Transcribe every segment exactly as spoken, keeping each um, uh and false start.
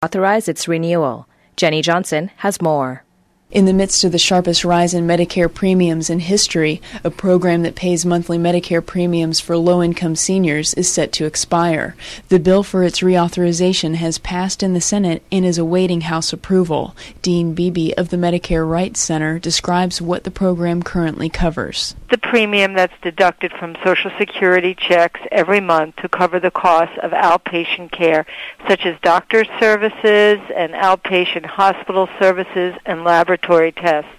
authorize its renewal. Jenny Johnson has more. In the midst of the sharpest rise in Medicare premiums in history, a program that pays monthly Medicare premiums for low-income seniors is set to expire. The bill for its reauthorization has passed in the Senate and is awaiting House approval. Dean Beebe of the Medicare Rights Center describes what the program currently covers. The premium that's deducted from Social Security checks every month to cover the costs of outpatient care, such as doctor's services and outpatient hospital services and laboratory tests.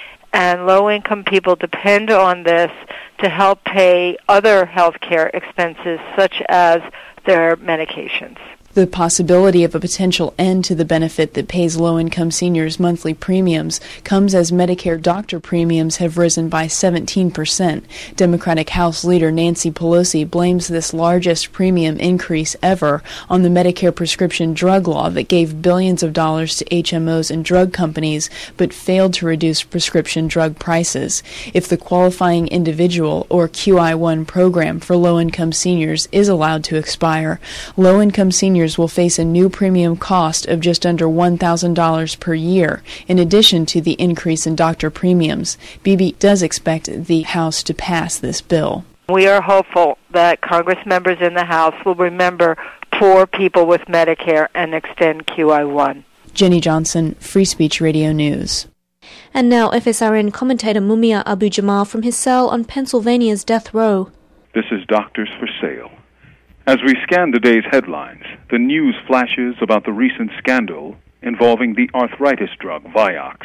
And low-income people depend on this to help pay other health care expenses, such as their medications. The possibility of a potential end to the benefit that pays low-income seniors monthly premiums comes as Medicare doctor premiums have risen by seventeen percent. Democratic House Leader Nancy Pelosi blames this largest premium increase ever on the Medicare prescription drug law that gave billions of dollars to H M Os and drug companies but failed to reduce prescription drug prices. If the qualifying individual or Q I one program for low-income seniors is allowed to expire, low-income seniors will face a new premium cost of just under one thousand dollars per year, in addition to the increase in doctor premiums. Beebe does expect the House to pass this bill. We are hopeful that Congress members in the House will remember poor people with Medicare and extend Q I one. Jenny Johnson, Free Speech Radio News. And now F S R N commentator Mumia Abu-Jamal from his cell on Pennsylvania's death row. This is Doctors for Sale. As we scan the day's headlines, the news flashes about the recent scandal involving the arthritis drug Vioxx.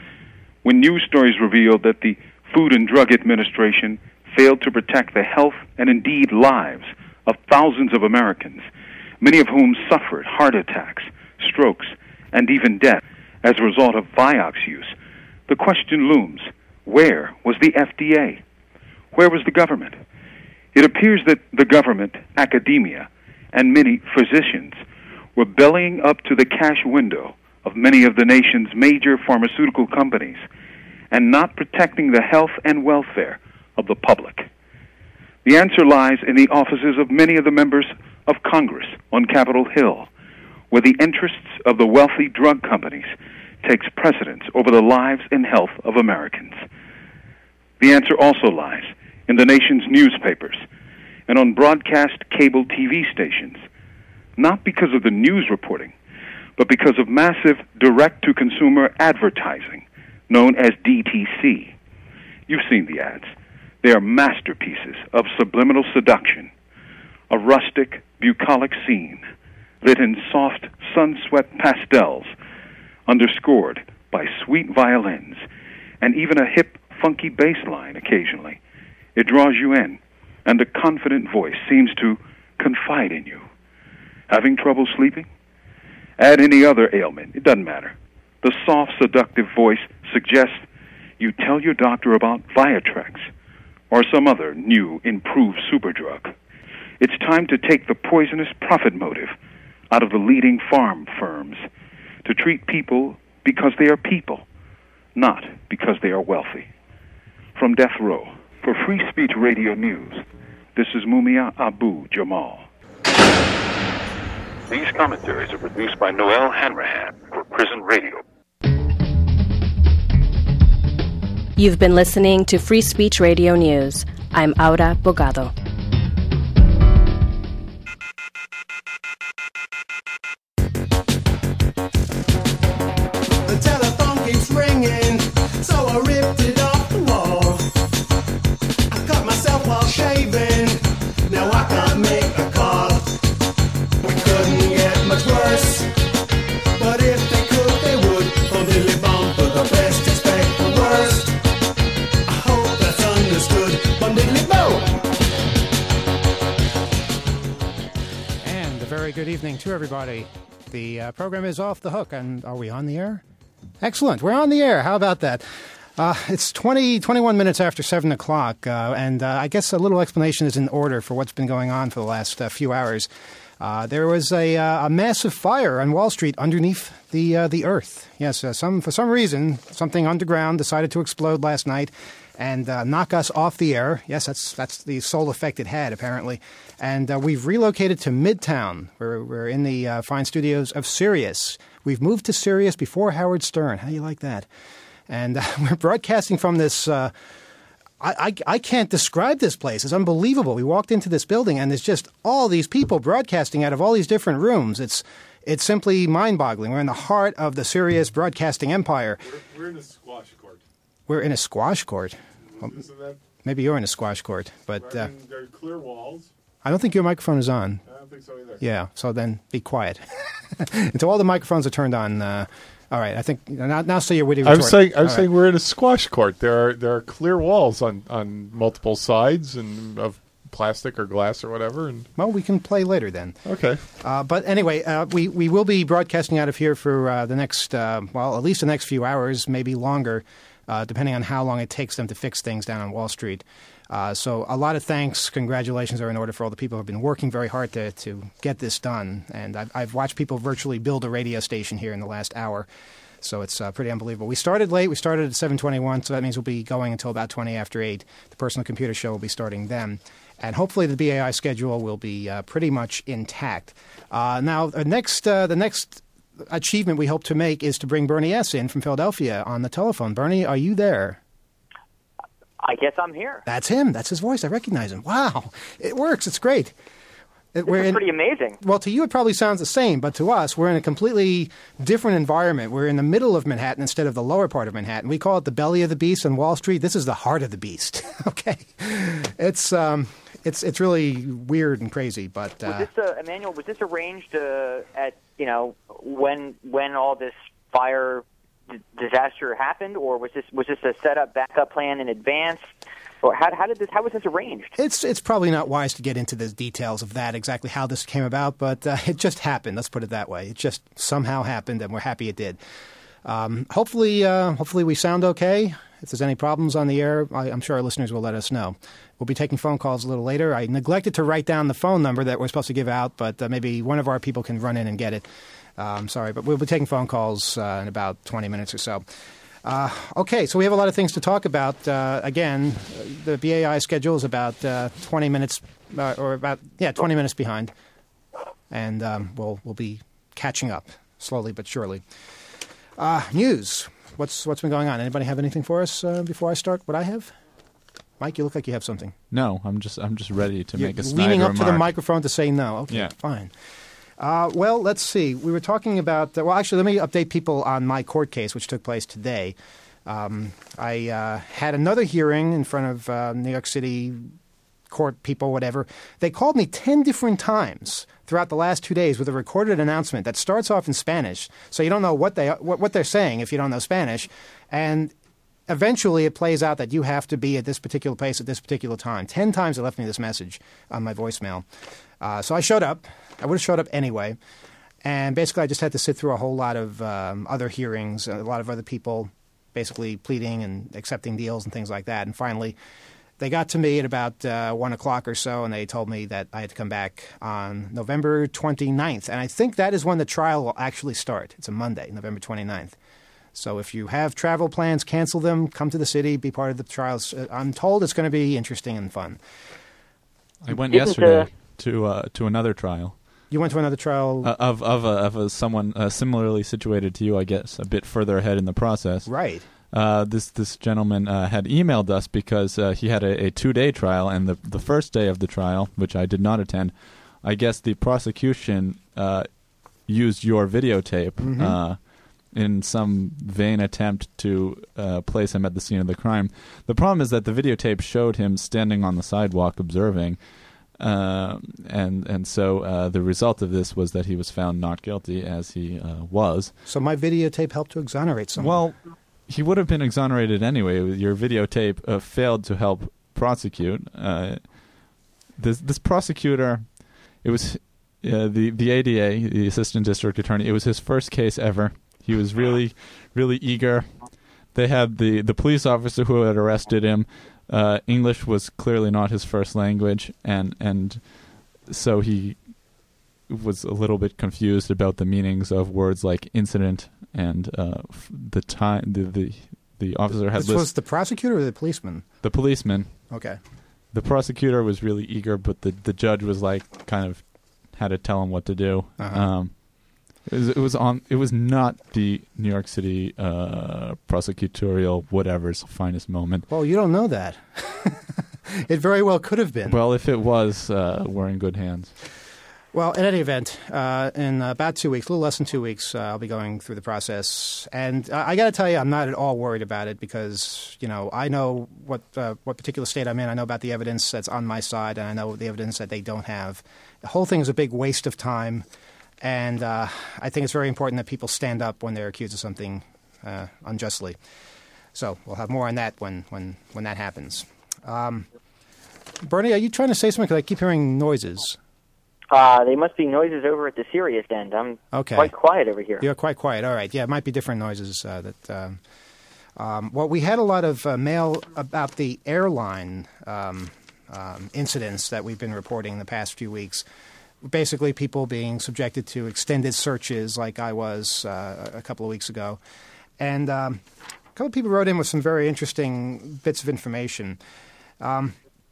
When news stories revealed that the Food and Drug Administration failed to protect the health and indeed lives of thousands of Americans, many of whom suffered heart attacks, strokes, and even death as a result of Vioxx use, the question looms, where was the F D A? Where was the government? It appears that the government, academia, and many physicians were bellying up to the cash window of many of the nation's major pharmaceutical companies and not protecting the health and welfare of the public. The answer lies in the offices of many of the members of Congress on Capitol Hill, where the interests of the wealthy drug companies takes precedence over the lives and health of Americans. The answer also lies in the nation's newspapers and on broadcast cable T V stations, not because of the news reporting, but because of massive direct-to-consumer advertising known as D T C. You've seen the ads. They are masterpieces of subliminal seduction, a rustic, bucolic scene lit in soft, sun-swept pastels, underscored by sweet violins and even a hip, funky bass line occasionally. It draws you in, and a confident voice seems to confide in you. Having trouble sleeping? Add any other ailment, it doesn't matter. The soft, seductive voice suggests you tell your doctor about Viatrex or some other new, improved superdrug. It's time to take the poisonous profit motive out of the leading farm firms, to treat people because they are people, not because they are wealthy. From Death Row, for Free Speech Radio News, this is Mumia Abu-Jamal. These commentaries are produced by Noel Hanrahan for Prison Radio. You've been listening to Free Speech Radio News. I'm Aura Bogado. The telephone keeps ringing, so I ripped it off the wall. I cut myself while shaving, now I can't make a call. We couldn't get much worse, but if they could, they would. From Dilly Bomb for the best, expect the worst. I hope that's understood. From Diddly Bo. And a very good evening to everybody. The uh, program is Off the Hook, and are we on the air? Excellent. We're on the air. How about that? Uh, it's twenty, twenty-one minutes after seven o'clock, uh, and uh, I guess a little explanation is in order for what's been going on for the last uh, few hours. Uh, there was a, uh, a massive fire on Wall Street underneath the uh, the earth. Yes, uh, some for some reason, something underground decided to explode last night, and uh, knock us off the air. Yes, that's that's the sole effect it had, apparently. And uh, we've relocated to Midtown. We're, we're in the uh, fine studios of Sirius. We've moved to Sirius before Howard Stern. How do you like that? And uh, we're broadcasting from this uh, – I, I, I can't describe this place. It's unbelievable. We walked into this building, and there's just all these people broadcasting out of all these different rooms. It's it's simply mind-boggling. We're in the heart of the Sirius broadcasting empire. We're, we're in a squash court. We're in a squash court. Well, Isn't that maybe you're in a squash court, but I uh, mean, there are clear walls. I don't think your microphone is on. I don't think so either. Yeah, so then be quiet. Until all the microphones are turned on. Uh, all right, I think now, now say your witty retort. I'm saying, I'm All saying right. we're in a squash court. There are there are clear walls on, on multiple sides and of plastic or glass or whatever. And Well, we can play later then. okay, Uh, but anyway, uh, we, we will be broadcasting out of here for uh, the next, uh, well, at least the next few hours, maybe longer, uh, depending on how long it takes them to fix things down on Wall Street. Uh, so a lot of thanks, congratulations are in order for all the people who have been working very hard to, to get this done. And I've, I've watched people virtually build a radio station here in the last hour. So it's uh, pretty unbelievable. We started late. We started at seven twenty-one, so that means we'll be going until about twenty after eight. The Personal Computer Show will be starting then. And hopefully the B A I schedule will be uh, pretty much intact. Uh, now, the next, uh, the next achievement we hope to make is to bring Bernie S. in from Philadelphia on the telephone. Bernie, are you there? I guess I'm here. That's him. That's his voice. I recognize him. Wow. It works. It's great. It, This is in, pretty amazing. Well, to you it probably sounds the same, but to us, we're in a completely different environment. We're in the middle of Manhattan instead of the lower part of Manhattan. We call it the belly of the beast on Wall Street. This is the heart of the beast. Okay. It's um, it's it's really weird and crazy, but uh, Was this, uh, Emmanuel, was this arranged uh, at, you know, when when all this fire d- disaster happened, or was this was this a set-up backup plan in advance? Or how, how did this? How was this arranged? It's it's probably not wise to get into the details of that, exactly how this came about, but uh, it just happened. Let's put it that way. It just somehow happened, and we're happy it did. Um, hopefully, uh, hopefully we sound okay. If there's any problems on the air, I, I'm sure our listeners will let us know. We'll be taking phone calls a little later. I neglected to write down the phone number that we're supposed to give out, but uh, maybe one of our people can run in and get it. Uh, I'm sorry, but we'll be taking phone calls uh, in about twenty minutes or so. Uh, okay, so we have a lot of things to talk about. Uh, again, the B A I schedule is about uh, twenty minutes, uh, or about yeah, twenty minutes behind, and um, we'll we'll be catching up slowly but surely. Uh, news. What's what's been going on? Anybody have anything for us uh, before I start? What I have, Mike, you look like you have something. No, I'm just I'm just ready to You're make a snide leaning up remark. to the microphone to say no. Okay, Yeah. fine. Uh, well, let's see. We were talking about uh, – well, actually, let me update people on my court case, which took place today. Um, I uh, had another hearing in front of uh, New York City court people, whatever. They called me ten different times throughout the last two days with a recorded announcement that starts off in Spanish, so you don't know what, they, what, what they're saying if you don't know Spanish. And eventually it plays out that you have to be at this particular place at this particular time. Ten times they left me this message on my voicemail. Uh, so I showed up. I would have showed up anyway. And basically I just had to sit through a whole lot of um, other hearings, a lot of other people basically pleading and accepting deals and things like that. And finally they got to me at about uh, one o'clock or so, and they told me that I had to come back on November twenty-ninth. And I think that is when the trial will actually start. It's a Monday, November twenty-ninth. So if you have travel plans, cancel them, come to the city, be part of the trials. I'm told it's going to be interesting and fun. I went Didn't, yesterday uh, to uh, to another trial. You went to another trial? Uh, of of a, of a someone uh, similarly situated to you, I guess, a bit further ahead in the process. Right. Uh, this this gentleman uh, had emailed us because uh, he had a, a two-day trial, and the the first day of the trial, which I did not attend, I guess the prosecution uh, used your videotape Mhm. uh, in some vain attempt to uh, place him at the scene of the crime. The problem is that the videotape showed him standing on the sidewalk observing, uh, and and so uh, the result of this was that he was found not guilty, as he uh, was. So my videotape helped to exonerate someone. Well, he would have been exonerated anyway. Your videotape uh, failed to help prosecute. Uh, this this prosecutor, it was uh, the the A D A, the assistant district attorney. It was his first case ever. He was really, really eager. They had the, the police officer who had arrested him. Uh, English was clearly not his first language, and and so he was a little bit confused about the meanings of words like incident and uh, f- the time the, the the officer had This list- was the prosecutor or the policeman? the policeman. Okay. The prosecutor was really eager, but the, the judge was like kind of had to tell him what to do. Uh-huh. Um, it was, it was on. It was not the New York City uh, prosecutorial whatever's finest moment. Well, you don't know that. It very well could have been. Well, if it was, uh, we're in good hands. Well, in any event, uh, in about two weeks, a little less than two weeks, uh, I'll be going through the process. And uh, I got to tell you, I'm not at all worried about it because, you know, I know what uh, what particular state I'm in. I know about the evidence that's on my side, and I know the evidence that they don't have. The whole thing is a big waste of time, and uh, I think it's very important that people stand up when they're accused of something uh, unjustly. So we'll have more on that when, when, when that happens. Um, Bernie, are you trying to say something? Because I keep hearing noises. Uh, they must be noises over at the serious end. I'm Okay. quite quiet over here. You're quite quiet. All right. Yeah, it might be different noises. Uh, that. Um, um, well, we had a lot of uh, mail about the airline um, um, incidents that we've been reporting in the past few weeks. Basically, people being subjected to extended searches like I was uh, a couple of weeks ago. And um, a couple of people wrote in with some very interesting bits of information. Um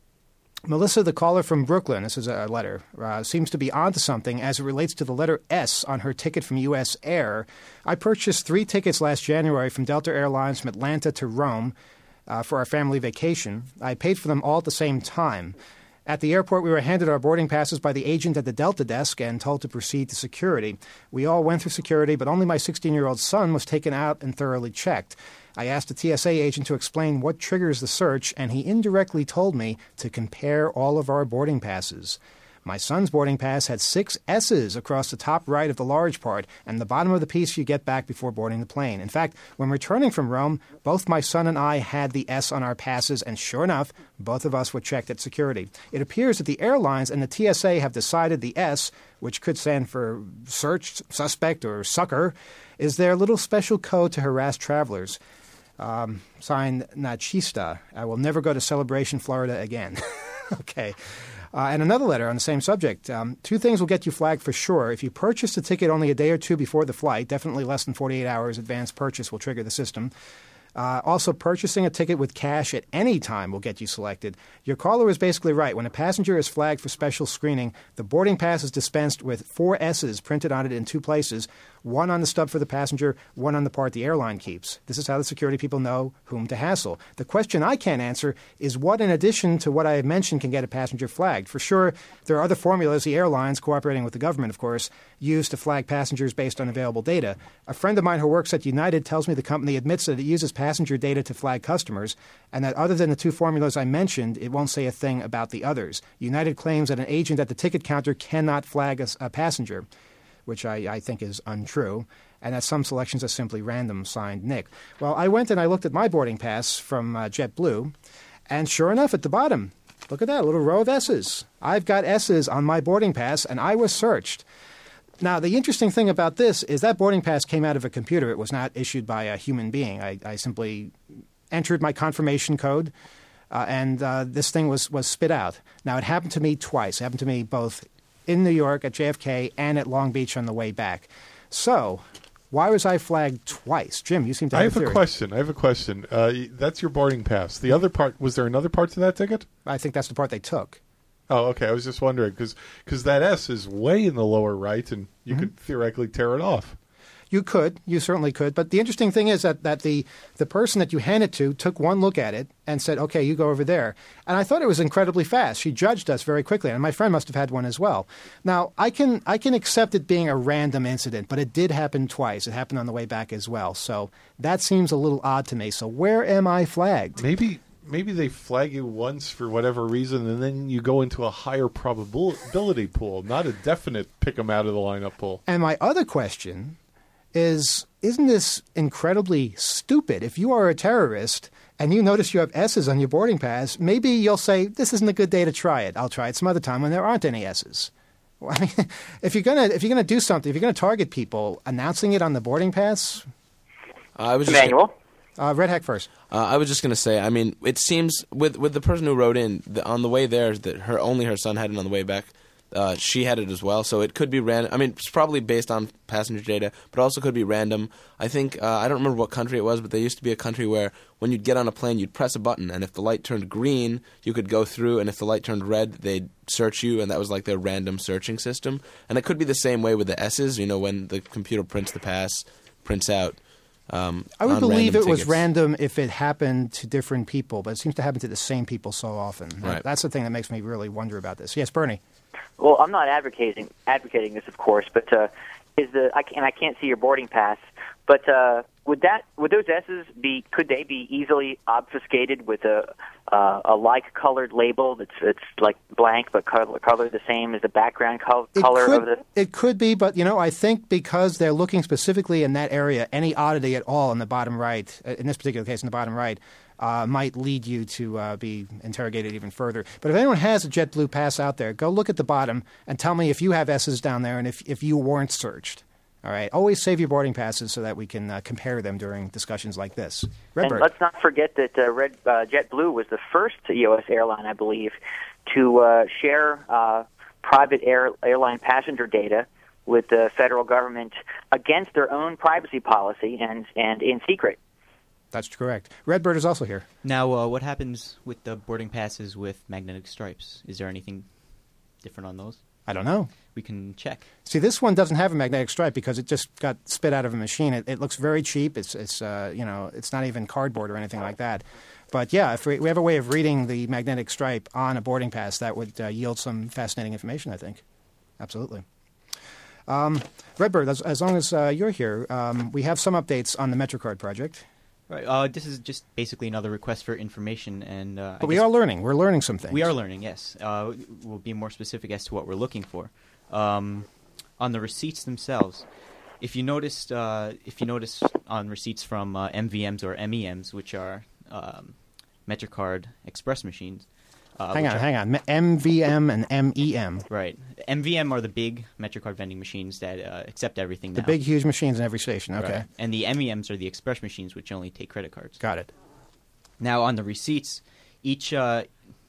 Melissa, the caller from Brooklyn, this is a letter, uh, seems to be onto something as it relates to the letter S on her ticket from U S Air. I purchased three tickets last January from Delta Airlines from Atlanta to Rome uh, for our family vacation. I paid for them all at the same time. At the airport, we were handed our boarding passes by the agent at the Delta desk and told to proceed to security. We all went through security, but only my sixteen-year-old son was taken out and thoroughly checked. I asked the T S A agent to explain what triggers the search, and he indirectly told me to compare all of our boarding passes. My son's boarding pass had six S's across the top right of the large part and the bottom of the piece you get back before boarding the plane. In fact, when returning from Rome, both my son and I had the S on our passes, and sure enough, both of us were checked at security. It appears that the airlines and the T S A have decided the S, which could stand for searched, suspect, or sucker, is their little special code to harass travelers. Um, signed, Nachista. I will never go to Celebration, Florida again. Okay. Uh, and another letter on the same subject. Um, two things will get you flagged for sure. If you purchase the ticket only a day or two before the flight, definitely less than forty-eight hours advance purchase will trigger the system. Uh, also, purchasing a ticket with cash at any time will get you selected. Your caller is basically right. When a passenger is flagged for special screening, the boarding pass is dispensed with four S's printed on it in two places, one on the stub for the passenger, one on the part the airline keeps. This is how the security people know whom to hassle. The question I can't answer is what, in addition to what I have mentioned, can get a passenger flagged. For sure, there are other formulas the airlines, cooperating with the government, of course, use to flag passengers based on available data. A friend of mine who works at United tells me the company admits that it uses passenger data to flag customers, and that other than the two formulas I mentioned, it won't say a thing about the others. United claims that an agent at the ticket counter cannot flag a, a passenger, which I, I think is untrue, and that some selections are simply random, signed Nick. Well, I went and I looked at my boarding pass from uh, JetBlue, and sure enough, at the bottom, look at that, a little row of S's. I've got S's on my boarding pass, and I was searched. Now, the interesting thing about this is that boarding pass came out of a computer. It was not issued by a human being. I, I simply entered my confirmation code, uh, and uh, this thing was, was spit out. Now, it happened to me twice. It happened to me both in New York at J F K and at Long Beach on the way back. So, why was I flagged twice? Jim, you seem to have I have a a, theory. question. I have a question. Uh, that's your boarding pass. The other part, was there another part to that ticket? I think that's the part they took. Oh, okay. I was just wondering because that S is way in the lower right, and you Mm-hmm. could theoretically tear it off. You could. You certainly could. But the interesting thing is that, that the, the person that you hand it to took one look at it and said, okay, you go over there. And I thought it was incredibly fast. She judged us very quickly, and my friend must have had one as well. Now, I can I can accept it being a random incident, but it did happen twice. It happened on the way back as well. So that seems a little odd to me. So where am I flagged? Maybe maybe they flag you once for whatever reason, and then you go into a higher probability pool, not a definite pick them out of the lineup pool. And my other question is, isn't this incredibly stupid? If you are a terrorist and you notice you have S's on your boarding pass, maybe you'll say, this isn't a good day to try it. I'll try it some other time when there aren't any S's. Well, I mean, if you're gonna if you're gonna do something, if you're gonna target people, announcing it on the boarding pass. Uh, I was just Emmanuel? Uh, Red Hack first. Uh, I was just going to say, I mean, it seems with with the person who wrote in the, on the way there that her only her son had it on the way back. Uh, she had it as well, so it could be random. I mean, it's probably based on passenger data, but also could be random. I think, uh, I don't remember what country it was, but there used to be a country where when you'd get on a plane, you'd press a button, and if the light turned green, you could go through, and if the light turned red, they'd search you, and that was like their random searching system. And it could be the same way with the S's, you know, when the computer prints the pass, prints out. Um, I would on believe random it was tickets. random if it happened to different people, but it seems to happen to the same people so often. Right. That's the thing that makes me really wonder about this. Yes, Bernie. Well, I'm not advocating advocating this, of course, but uh, is the I can, and I can't see your boarding pass. But uh, would that would those S's be? Could they be easily obfuscated with a uh, a like colored label that's it's like blank but color, color the same as the background col- color it could, of the? It could be, but you know, I think because they're looking specifically in that area, any oddity at all in the bottom right, in this particular case, in the bottom right. Uh, might lead you to uh, be interrogated even further. But if anyone has a JetBlue pass out there, go look at the bottom and tell me if you have S's down there and if, if you weren't searched. All right? Always save your boarding passes so that we can uh, compare them during discussions like this. Redbird. And let's not forget that uh, Red uh, JetBlue was the first U S airline, I believe, to uh, share uh, private air, airline passenger data with the federal government against their own privacy policy and, and in secret. That's correct. Redbird is also here. Now, uh, what happens with the boarding passes with magnetic stripes? Is there anything different on those? I don't know. We can check. See, this one doesn't have a magnetic stripe because it just got spit out of a machine. It, it looks very cheap. It's, it's uh, you know, it's not even cardboard or anything like that. But yeah, if we, we have a way of reading the magnetic stripe on a boarding pass, that would uh, yield some fascinating information, I think. Absolutely. Um, Redbird, as, as long as uh, you're here, um, we have some updates on the MetroCard project. Right. Uh, this is just basically another request for information, and uh, but I we guess are learning. We're learning some things. We are learning. Yes. Uh, we'll be more specific as to what we're looking for. Um, on the receipts themselves, if you noticed, uh, if you notice on receipts from uh, M V Ms or M E Ms, which are um, MetroCard Express machines. Uh, hang on, are, hang on. M V M and M E M. Right. M V M are the big MetroCard vending machines that uh, accept everything now. The big, huge machines in every station. Okay. Right. And the M E Ms are the express machines, which only take credit cards. Got it. Now, on the receipts, each uh,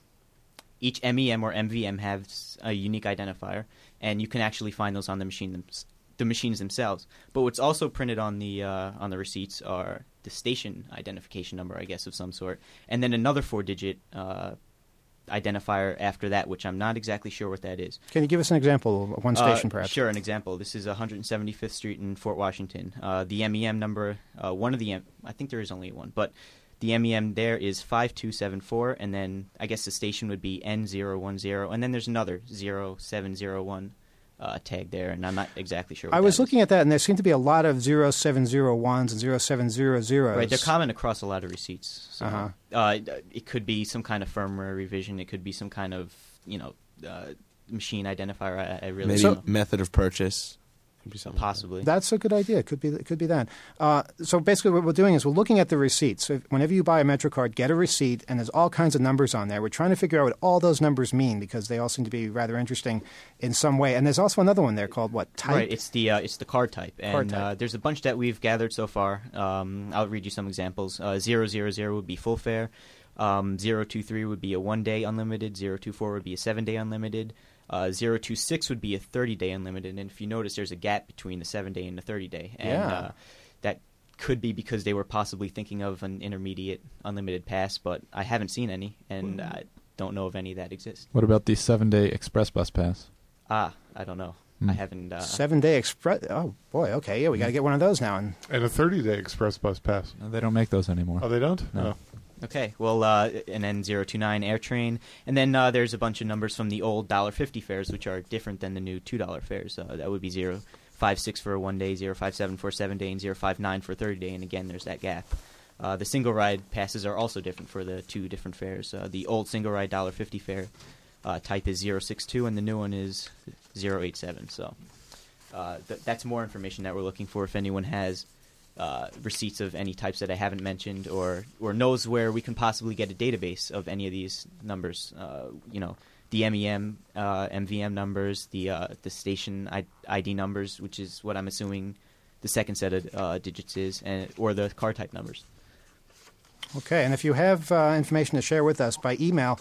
each M E M or M V M has a unique identifier, and you can actually find those on the machine them- the machines themselves. But what's also printed on the uh, on the receipts are the station identification number, I guess, of some sort, and then another four-digit uh, identifier after that, which I'm not exactly sure what that is. Can you give us an example of one station, uh, perhaps? Sure, an example. This is one hundred seventy-fifth Street in Fort Washington. Uh, the M E M number, uh, one of the, M- I think there is only one, but the M E M there is five two seven four, and then I guess the station would be N zero one zero, and then there's another zero seven zero one uh, tag there, and I'm not exactly sure what I was that looking at that, and there seem to be a lot of zero seven zero ones and zero seven zero zeros. Right, they're common across a lot of receipts. So, Uh-huh. uh, it could be some kind of firmware revision. It could be some kind of, you know, uh, machine identifier. I, I really Maybe don't know. method of purchase. Could be something Possibly. That's a good idea. It could be, it could be that. Uh, so basically what we're doing is we're looking at the receipts. So if- whenever you buy a MetroCard, get a receipt, and there's all kinds of numbers on there. We're trying to figure out what all those numbers mean because they all seem to be rather interesting in some way. And there's also another one there called what? Type? Right, it's the uh, it's the card type, and Card type. Uh, there's a bunch that we've gathered so far. Um, I'll read you some examples. Uh, zero zero zero would be full fare. Um, zero two three would be a one day unlimited. Zero two four would be a seven day unlimited. Uh, zero two six would be a thirty day unlimited. And if you notice, there's a gap between the seven day and the thirty day, and Yeah. uh, that could be because they were possibly thinking of an intermediate unlimited pass, but I haven't seen any, and I don't know of any that exist. What about the seven-day express bus pass? Ah, I don't know. Hmm. I haven't. Uh, Seven-day express. Oh, boy. Okay. Yeah, we got to get one of those now. And And a thirty-day express bus pass. No, they don't make those anymore. Oh, they don't? No. Oh. Okay, well, uh, and then zero two nine AirTrain, and then uh, there's a bunch of numbers from the old one dollar fifty fares, which are different than the new two dollar fares. Uh, that would be zero five six for a one-day, zero five seven for a seven-day, and zero five nine for a thirty-day, and again, there's that gap. Uh, the single-ride passes are also different for the two different fares. Uh, the old single-ride one dollar fifty fare uh, type is zero six two, and the new one is zero eight seven. So uh, th- that's more information that we're looking for if anyone has Uh, receipts of any types that I haven't mentioned, or or knows where we can possibly get a database of any of these numbers. Uh, you know, the M E M, uh, M V M numbers, the uh, the station I- ID numbers, which is what I'm assuming the second set of uh, digits is, and or the car type numbers. Okay, and if you have uh, information to share with us by email,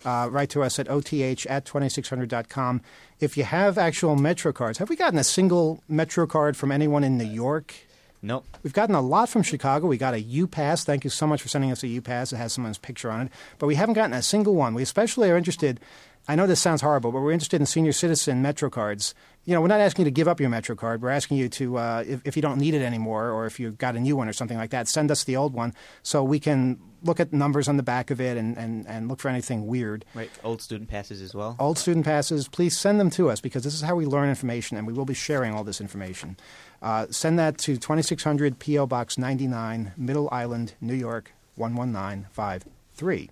Uh, write to us at O T H at twenty-six hundred dot com. If you have actual Metro cards, have we gotten a single Metro card from anyone in New York? Nope. We've gotten a lot from Chicago. We got a U-Pass. Thank you so much for sending us a U-Pass. It has someone's picture on it. But we haven't gotten a single one. We especially are interested, I know this sounds horrible, but we're interested in senior citizen Metro cards. You know, we're not asking you to give up your Metro card. We're asking you to, uh, if, if you don't need it anymore or if you've got a new one or something like that, send us the old one so we can look at numbers on the back of it and, and, and look for anything weird. Right. Old student passes as well. Old student passes. Please send them to us because this is how we learn information, and we will be sharing all this information. Uh, send that to twenty-six hundred P O Box ninety-nine, Middle Island, New York, one one nine five three.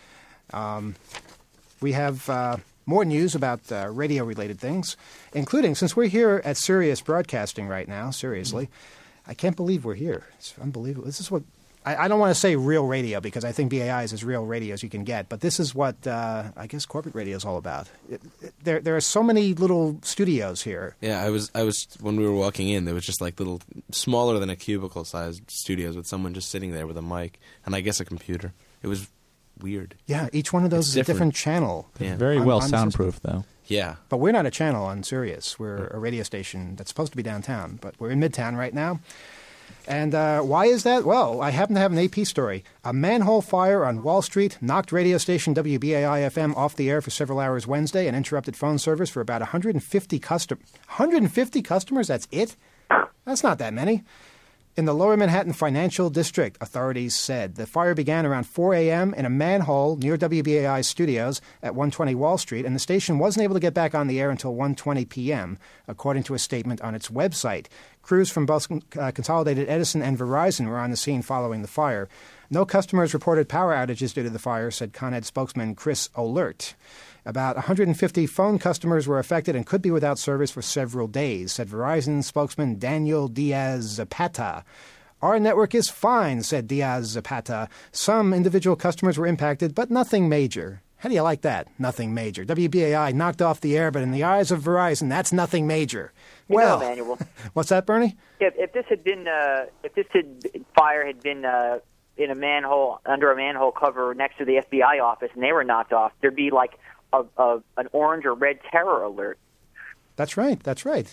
Um, we have uh, more news about uh, radio-related things, including, since we're here at Sirius Broadcasting right now, seriously, I can't believe we're here. It's unbelievable. This is what... I, I don't want to say real radio because I think B A I is as real radio as you can get, but this is what uh, I guess corporate radio is all about. It, it, there, there are so many little studios here. Yeah, I was, I was when we were walking in, there was just like little, smaller than a cubicle-sized studios with someone just sitting there with a mic and I guess a computer. It was weird. Yeah, each one of those It's is different. a different channel. Yeah. Very on- well on the soundproof, though. Yeah. But we're not a channel on Sirius. We're a radio station that's supposed to be downtown, but we're in Midtown right now. And uh, why is that? Well, I happen to have an A P story. A manhole fire on Wall Street knocked radio station W B A I F M off the air for several hours Wednesday and interrupted phone service for about one hundred fifty customers. one hundred fifty customers? That's it? That's not that many. In the Lower Manhattan Financial District, authorities said. The fire began around four a.m. in a manhole near W B A I studios at one twenty Wall Street, and the station wasn't able to get back on the air until one twenty p.m., according to a statement on its website. Crews from both uh, Consolidated Edison and Verizon were on the scene following the fire. No customers reported power outages due to the fire, said Con Ed spokesman Chris O'Lert. About one hundred fifty phone customers were affected and could be without service for several days, said Verizon spokesman Daniel Diaz-Zapata. Our network is fine, said Diaz-Zapata. Some individual customers were impacted, but nothing major. How do you like that? Nothing major. W B A I knocked off the air, but in the eyes of Verizon, that's nothing major. You Well, know, Emmanuel, what's that, Bernie? if, if this had been, uh, if this had, fire had been uh, in a manhole, under a manhole cover next to the F B I office, and they were knocked off, there'd be like a, a, an orange or red terror alert. That's right. That's right.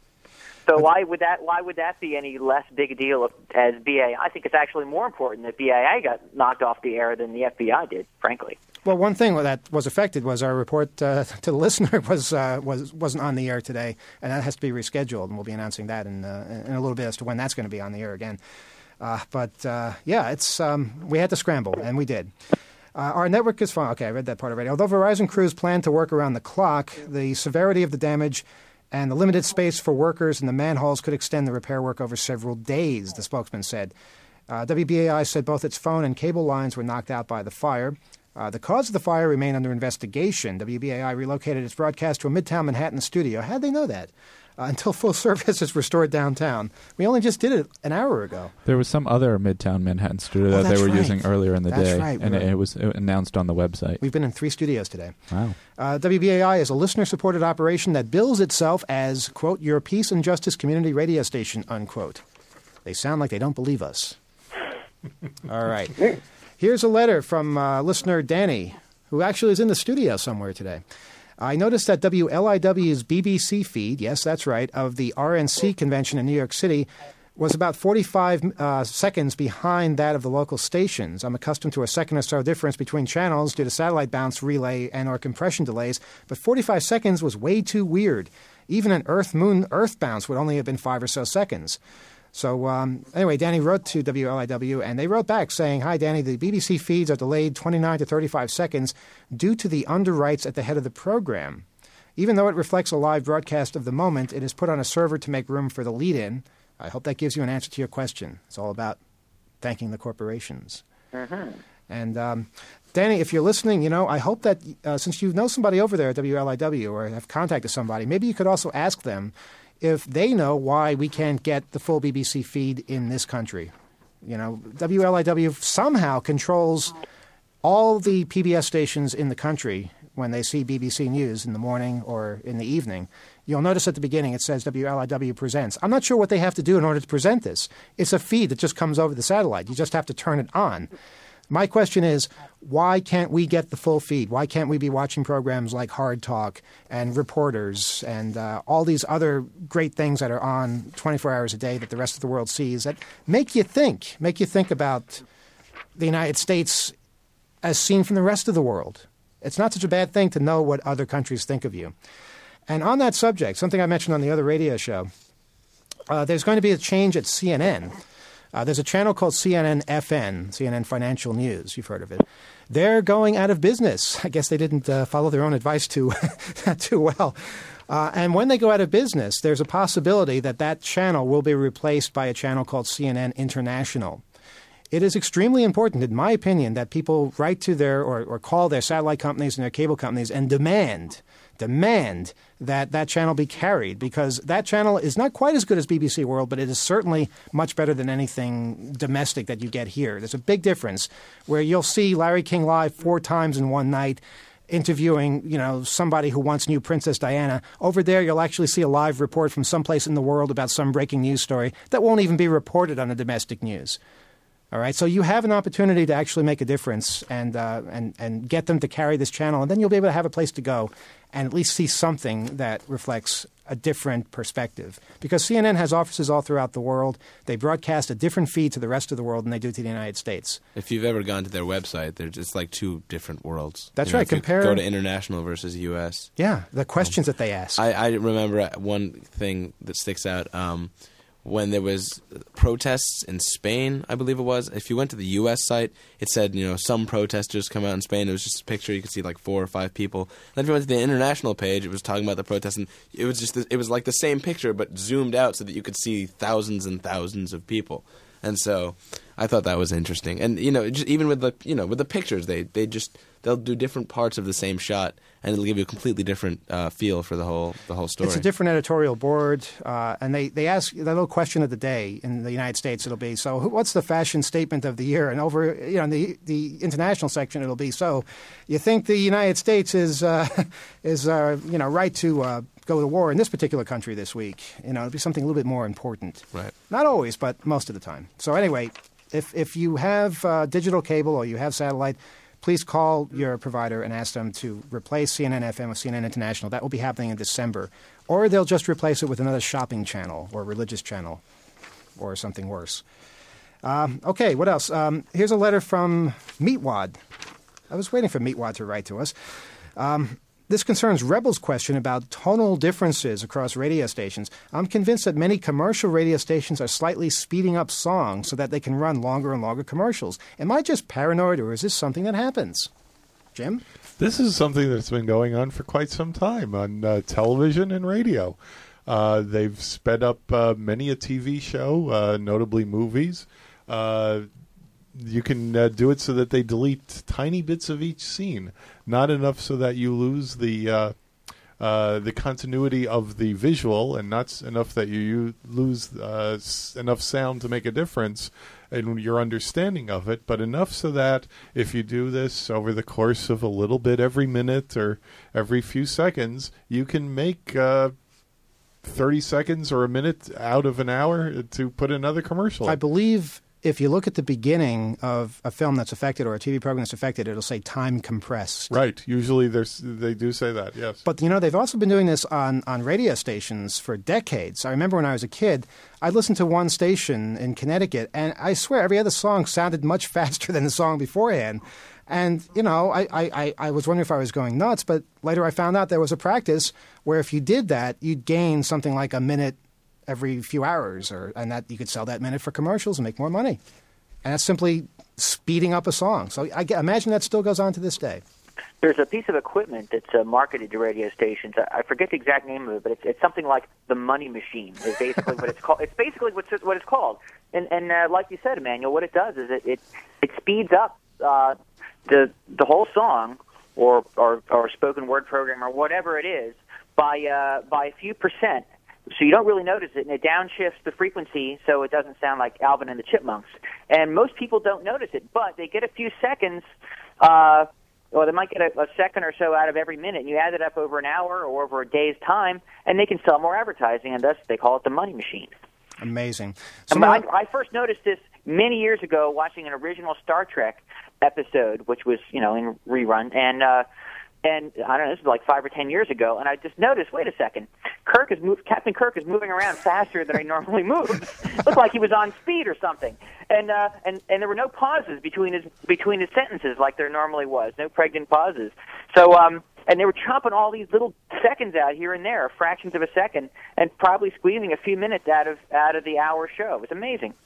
So why would that? Why would that be any less big a deal as B A I? I think it's actually more important that B A I got knocked off the air than the F B I did, frankly. Well, one thing that was affected was our report uh, to the listener was uh, was wasn't on the air today, and that has to be rescheduled, and we'll be announcing that in uh, in a little bit as to when that's going to be on the air again. Uh, but uh, yeah, it's um, we had to scramble, and we did. Uh, our network is fine. Okay, I read that part already. Although Verizon crews plan to work around the clock, the severity of the damage and the limited space for workers in the manholes could extend the repair work over several days, the spokesman said. Uh, W B A I said both its phone and cable lines were knocked out by the fire. Uh, the cause of the fire remained under investigation. W B A I relocated its broadcast to a Midtown Manhattan studio. How'd they know that? Uh, until full service is restored downtown. We only just did it an hour ago. There was some other Midtown Manhattan studio Oh, that they that's were right. using earlier in the That's day, right. and We're- it, it was announced on the website. We've been in three studios today. Wow. Uh, W B A I is a listener-supported operation that bills itself as, quote, your peace and justice community radio station, unquote. They sound like they don't believe us. All right. Here's a letter from uh, listener Danny, who actually is in the studio somewhere today. I noticed that W L I W's B B C feed, yes, that's right, of the R N C convention in New York City was about forty-five uh, seconds behind that of the local stations. I'm accustomed to a second or so difference between channels due to satellite bounce, relay, and or compression delays, but forty-five seconds was way too weird. Even an Earth-Moon Earth bounce would only have been five or so seconds. So um, anyway, Danny wrote to W L I W, and they wrote back saying, hi, Danny, the B B C feeds are delayed twenty-nine to thirty-five seconds due to the underwrites at the head of the program. Even though it reflects a live broadcast of the moment, it is put on a server to make room for the lead-in. I hope that gives you an answer to your question. It's all about thanking the corporations. Mm-hmm. And um, Danny, if you're listening, you know, I hope that uh, since you know somebody over there at W L I W or have contacted somebody, maybe you could also ask them if they know why we can't get the full B B C feed in this country. You know, W L I W somehow controls all the P B S stations in the country when they see B B C News in the morning or in the evening. You'll notice at the beginning it says W L I W presents. I'm not sure what they have to do in order to present this. It's a feed that just comes over the satellite. You just have to turn it on. My question is, why can't we get the full feed? Why can't we be watching programs like Hard Talk and Reporters and uh, all these other great things that are on twenty-four hours a day that the rest of the world sees that make you think, make you think about the United States as seen from the rest of the world? It's not such a bad thing to know what other countries think of you. And on that subject, something I mentioned on the other radio show, uh, there's going to be a change at C N N. Uh, there's a channel called C N N F N, C N N Financial News. You've heard of it. They're going out of business. I guess they didn't uh, follow their own advice too, too well. Uh, and when they go out of business, there's a possibility that that channel will be replaced by a channel called C N N International. It is extremely important, in my opinion, that people write to their or, or call their satellite companies and their cable companies and demand demand that that channel be carried, because that channel is not quite as good as B B C World, but it is certainly much better than anything domestic that you get here. There's a big difference where you'll see Larry King Live four times in one night interviewing, you know, somebody who once knew Princess Diana. Over there, you'll actually see a live report from someplace in the world about some breaking news story that won't even be reported on the domestic news. All right, so you have an opportunity to actually make a difference and uh, and and get them to carry this channel, and then you'll be able to have a place to go and at least see something that reflects a different perspective. Because C N N has offices all throughout the world. They broadcast a different feed to the rest of the world than they do to the United States. If you've ever gone to their website, they're just like two different worlds. That's you know, right. If you Compare go to international versus U S. Yeah, the questions um, that they ask. I, I remember one thing that sticks out. Um, when there was protests in Spain, I believe it was. If you went to the U S site, it said, you know, some protesters come out in Spain. It was just a picture. You could see like four or five people. And then if you went to the international page, it was talking about the protests, and it was just the, it was like the same picture but zoomed out so that you could see thousands and thousands of people. And so I thought that was interesting. And you know, just even with the you know with the pictures, they they just they'll do different parts of the same shot, and it'll give you a completely different uh, feel for the whole the whole story. It's a different editorial board, uh, and they, they ask the little question of the day in the United States. It'll be, so what's the fashion statement of the year? And over you know in the the international section, it'll be, so you think the United States is uh, is uh, you know right to uh, go to war in this particular country this week? You know, it'll be something a little bit more important. Right. Not always, but most of the time. So anyway, if if you have uh, digital cable or you have satellite, please call your provider and ask them to replace C N N F M with C N N International. That will be happening in December. Or they'll just replace it with another shopping channel or religious channel or something worse. Um, okay, what else? Um, here's a letter from Meatwad. I was waiting for Meatwad to write to us. Um, This concerns Rebel's question about tonal differences across radio stations. I'm convinced that many commercial radio stations are slightly speeding up songs so that they can run longer and longer commercials. Am I just paranoid, or is this something that happens? Jim? This is something that's been going on for quite some time on uh, television and radio. Uh, they've sped up uh, many a T V show, uh, notably movies. Uh, you can uh, do it so that they delete tiny bits of each scene, not enough so that you lose the uh, uh, the continuity of the visual, and not enough that you, you lose uh, s- enough sound to make a difference in your understanding of it, but enough so that if you do this over the course of a little bit every minute or every few seconds, you can make uh, thirty seconds or a minute out of an hour to put another commercial in. I believe if you look at the beginning of a film that's affected or a T V program that's affected, it'll say time compressed. Right. Usually there's, they do say that, yes. But, you know, they've also been doing this on, on radio stations for decades. I remember when I was a kid, I listened to one station in Connecticut, and I swear every other song sounded much faster than the song beforehand. And, you know, I, I, I was wondering if I was going nuts, but later I found out there was a practice where if you did that, you'd gain something like a minute every few hours, or and that you could sell that minute for commercials and make more money. And that's simply speeding up a song. So I get, imagine that still goes on to this day. There's a piece of equipment that's uh, marketed to radio stations. I, I forget the exact name of it, but it's, it's something like the money machine is basically what it's called. It's basically what's, what it's called. And, and uh, like you said, Emmanuel, what it does is it, it, it speeds up uh, the the whole song or, or, or spoken word program or whatever it is by uh, by a few percent. So you don't really notice it, and it downshifts the frequency so it doesn't sound like Alvin and the Chipmunks. And most people don't notice it, but they get a few seconds, uh, or they might get a, a second or so out of every minute, and you add it up over an hour or over a day's time, and they can sell more advertising, and thus they call it the money machine. Amazing. So I, I first noticed this many years ago watching an original Star Trek episode, which was, you know, in rerun, and uh, and I don't know, this was like five or ten years ago, and I just noticed, wait a second, Kirk is move, Captain Kirk is moving around faster than he normally moves. Looked like he was on speed or something, and uh, and and there were no pauses between his between his sentences like there normally was, no pregnant pauses. So um. And they were chopping all these little seconds out here and there, fractions of a second, and probably squeezing a few minutes out of out of the hour show. It was amazing.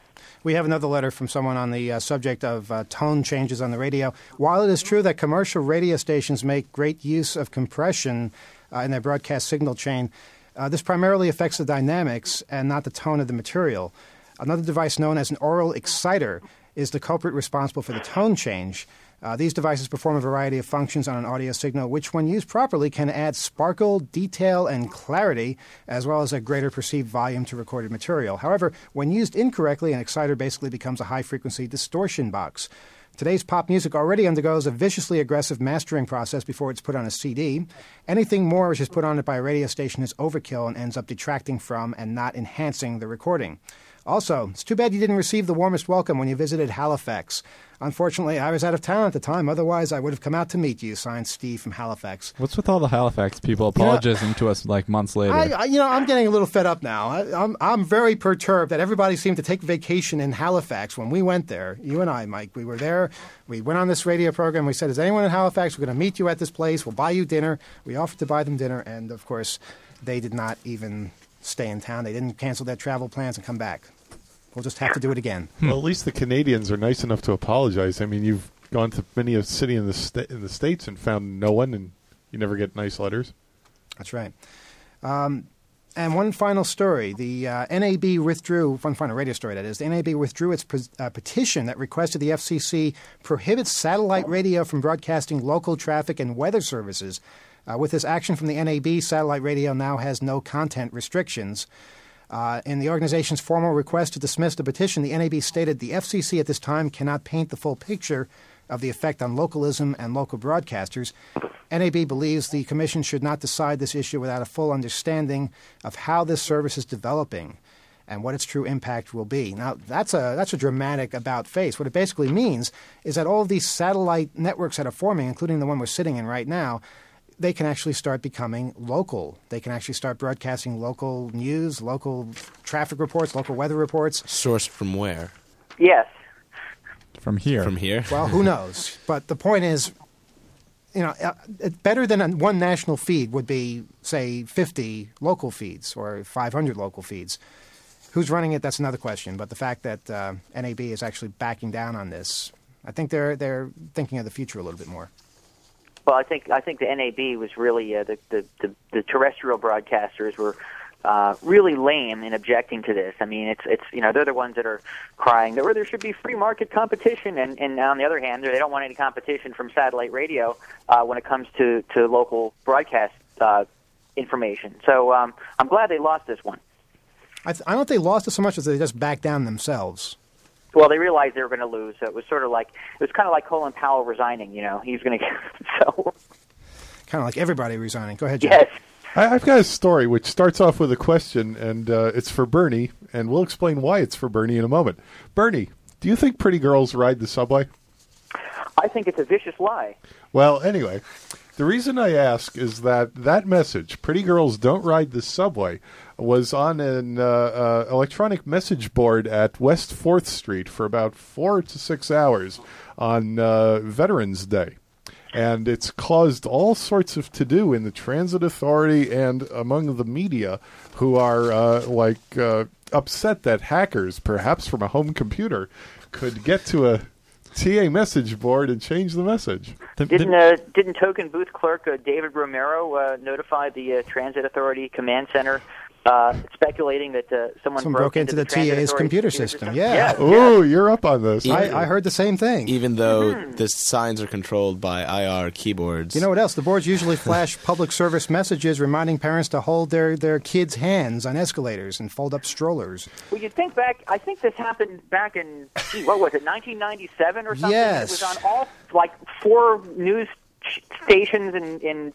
We have another letter from someone on the uh, subject of uh, tone changes on the radio. While it is true that commercial radio stations make great use of compression uh, in their broadcast signal chain, uh, this primarily affects the dynamics and not the tone of the material. Another device known as an aural exciter is the culprit responsible for the tone change. Uh, these devices perform a variety of functions on an audio signal, which, when used properly, can add sparkle, detail, and clarity, as well as a greater perceived volume to recorded material. However, when used incorrectly, an exciter basically becomes a high-frequency distortion box. Today's pop music already undergoes a viciously aggressive mastering process before it's put on a C D. Anything more which is put on it by a radio station is overkill and ends up detracting from and not enhancing the recording. Also, it's too bad you didn't receive the warmest welcome when you visited Halifax. Unfortunately, I was out of town at the time. Otherwise, I would have come out to meet you. Signed, Steve from Halifax. What's with all the Halifax people apologizing you know, to us like months later? I, I, you know, I'm getting a little fed up now. I, I'm, I'm very perturbed that everybody seemed to take vacation in Halifax when we went there. You and I, Mike, we were there. We went on this radio program. We said, is anyone in Halifax? We're going to meet you at this place. We'll buy you dinner. We offered to buy them dinner, and, of course, they did not even stay in town. They didn't cancel their travel plans and come back. We'll just have to do it again. Well, at least the Canadians are nice enough to apologize. I mean, you've gone to many a city in the sta- in the States and found no one, and you never get nice letters. That's right. Um, and one final story. The uh, N A B withdrew, one final radio story that is, the N A B withdrew its pre- uh, petition that requested the F C C prohibit satellite radio from broadcasting local traffic and weather services. Uh, with this action from the N A B, satellite radio now has no content restrictions. Uh, in the organization's formal request to dismiss the petition, the N A B stated the F C C at this time cannot paint the full picture of the effect on localism and local broadcasters. N A B believes the Commission should not decide this issue without a full understanding of how this service is developing and what its true impact will be. Now, that's a that's a dramatic about-face. What it basically means is that all of these satellite networks that are forming, including the one we're sitting in right now, they can actually start becoming local. They can actually start broadcasting local news, local traffic reports, local weather reports. Sourced from where? Yes. From here. From here? Well, who knows? But the point is, you know, uh, better than one national feed would be, say, fifty local feeds or five hundred local feeds. Who's running it? That's another question. But the fact that uh, N A B is actually backing down on this, I think they're they're thinking of the future a little bit more. Well, I think I think the N A B was really uh, the, the, the the terrestrial broadcasters were uh, really lame in objecting to this. I mean, it's it's you know they're the ones that are crying that there should be free market competition, and, and on the other hand, they don't want any competition from satellite radio uh, when it comes to, to local broadcast uh, information. So um, I'm glad they lost this one. I, th- I don't think they lost it so much as they just backed down themselves. Well, they realized they were going to lose, so it was sort of like it was kind of like Colin Powell resigning. You know, he's going to get so. Kind of like everybody resigning. Go ahead, Jeff. Yes. I, I've got a story which starts off with a question, and uh, it's for Bernie, and we'll explain why it's for Bernie in a moment. Bernie, do you think pretty girls ride the subway? I think it's a vicious lie. Well, anyway, the reason I ask is that that message, pretty girls don't ride the subway, was on an uh, uh, electronic message board at West fourth Street for about four to six hours on uh, Veterans Day. And it's caused all sorts of to-do in the Transit Authority and among the media who are, uh, like, uh, upset that hackers, perhaps from a home computer, could get to a T A message board and change the message. Didn't uh, didn't token booth clerk uh, David Romero uh, notify the uh, Transit Authority command center, uh, speculating that uh, someone, someone broke, broke into, into the, the T A's computer, computer system? system. Yeah. yeah. Oh, you're up on this. I, I heard the same thing. Even though mm-hmm. the signs are controlled by I R keyboards. You know what else? The boards usually flash public service messages reminding parents to hold their, their kids' hands on escalators and fold up strollers. Well, you think back, I think this happened back in, gee, what was it, nineteen ninety-seven or something? Yes. It was on all, like, four news stations in, in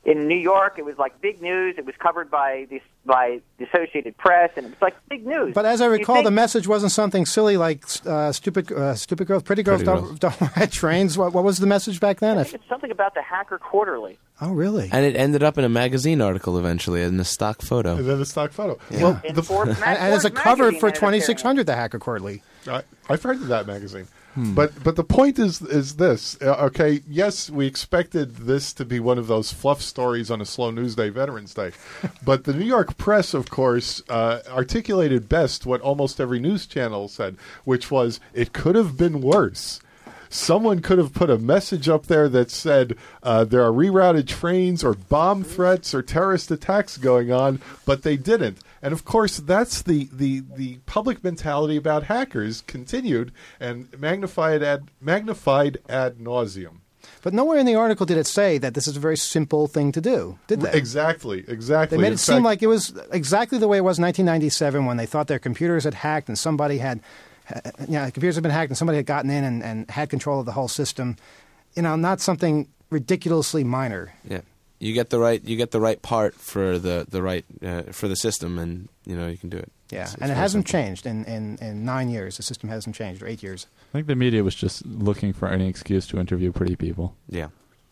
in New York, it was like big news. It was covered by the by the Associated Press, and it was like big news. But as I You recall, think- the message wasn't something silly like uh, stupid, uh, stupid girls, pretty girls Pretty don't, don't ride trains. What, what was the message back then? I think it's something about the Hacker Quarterly. Oh, really? And it ended up in a magazine article eventually, in a stock photo. And then a stock photo. Yeah. Well, In the, Forbes And, and as a Forbes cover magazine for ended up twenty-six carrying hundred, the Hacker Quarterly. I, I've heard of that magazine. Hmm. But but the point is is this. Uh, okay, yes, we expected this to be one of those fluff stories on a slow news day, Veterans Day. But the New York Press, of course, uh, articulated best what almost every news channel said, which was it could have been worse. Someone could have put a message up there that said uh, there are rerouted trains or bomb threats or terrorist attacks going on, but they didn't. And of course, that's the, the, the public mentality about hackers continued and magnified ad, magnified ad nauseum. But nowhere in the article did it say that this is a very simple thing to do, did they? Exactly, exactly. They made In it seem fact- like it was exactly the way it was in nineteen ninety-seven when they thought their computers had hacked and somebody had, uh, you know, computers had been hacked and somebody had gotten in and, and had control of the whole system. You know, not something ridiculously minor. Yeah, you get the right you get the right part for the the right uh, for the system, and you know you can do it. Yeah, It's- it's and it very hasn't simple. changed in, in, in nine years. The system hasn't changed, or eight years. I think the media was just looking for any excuse to interview pretty people. Yeah.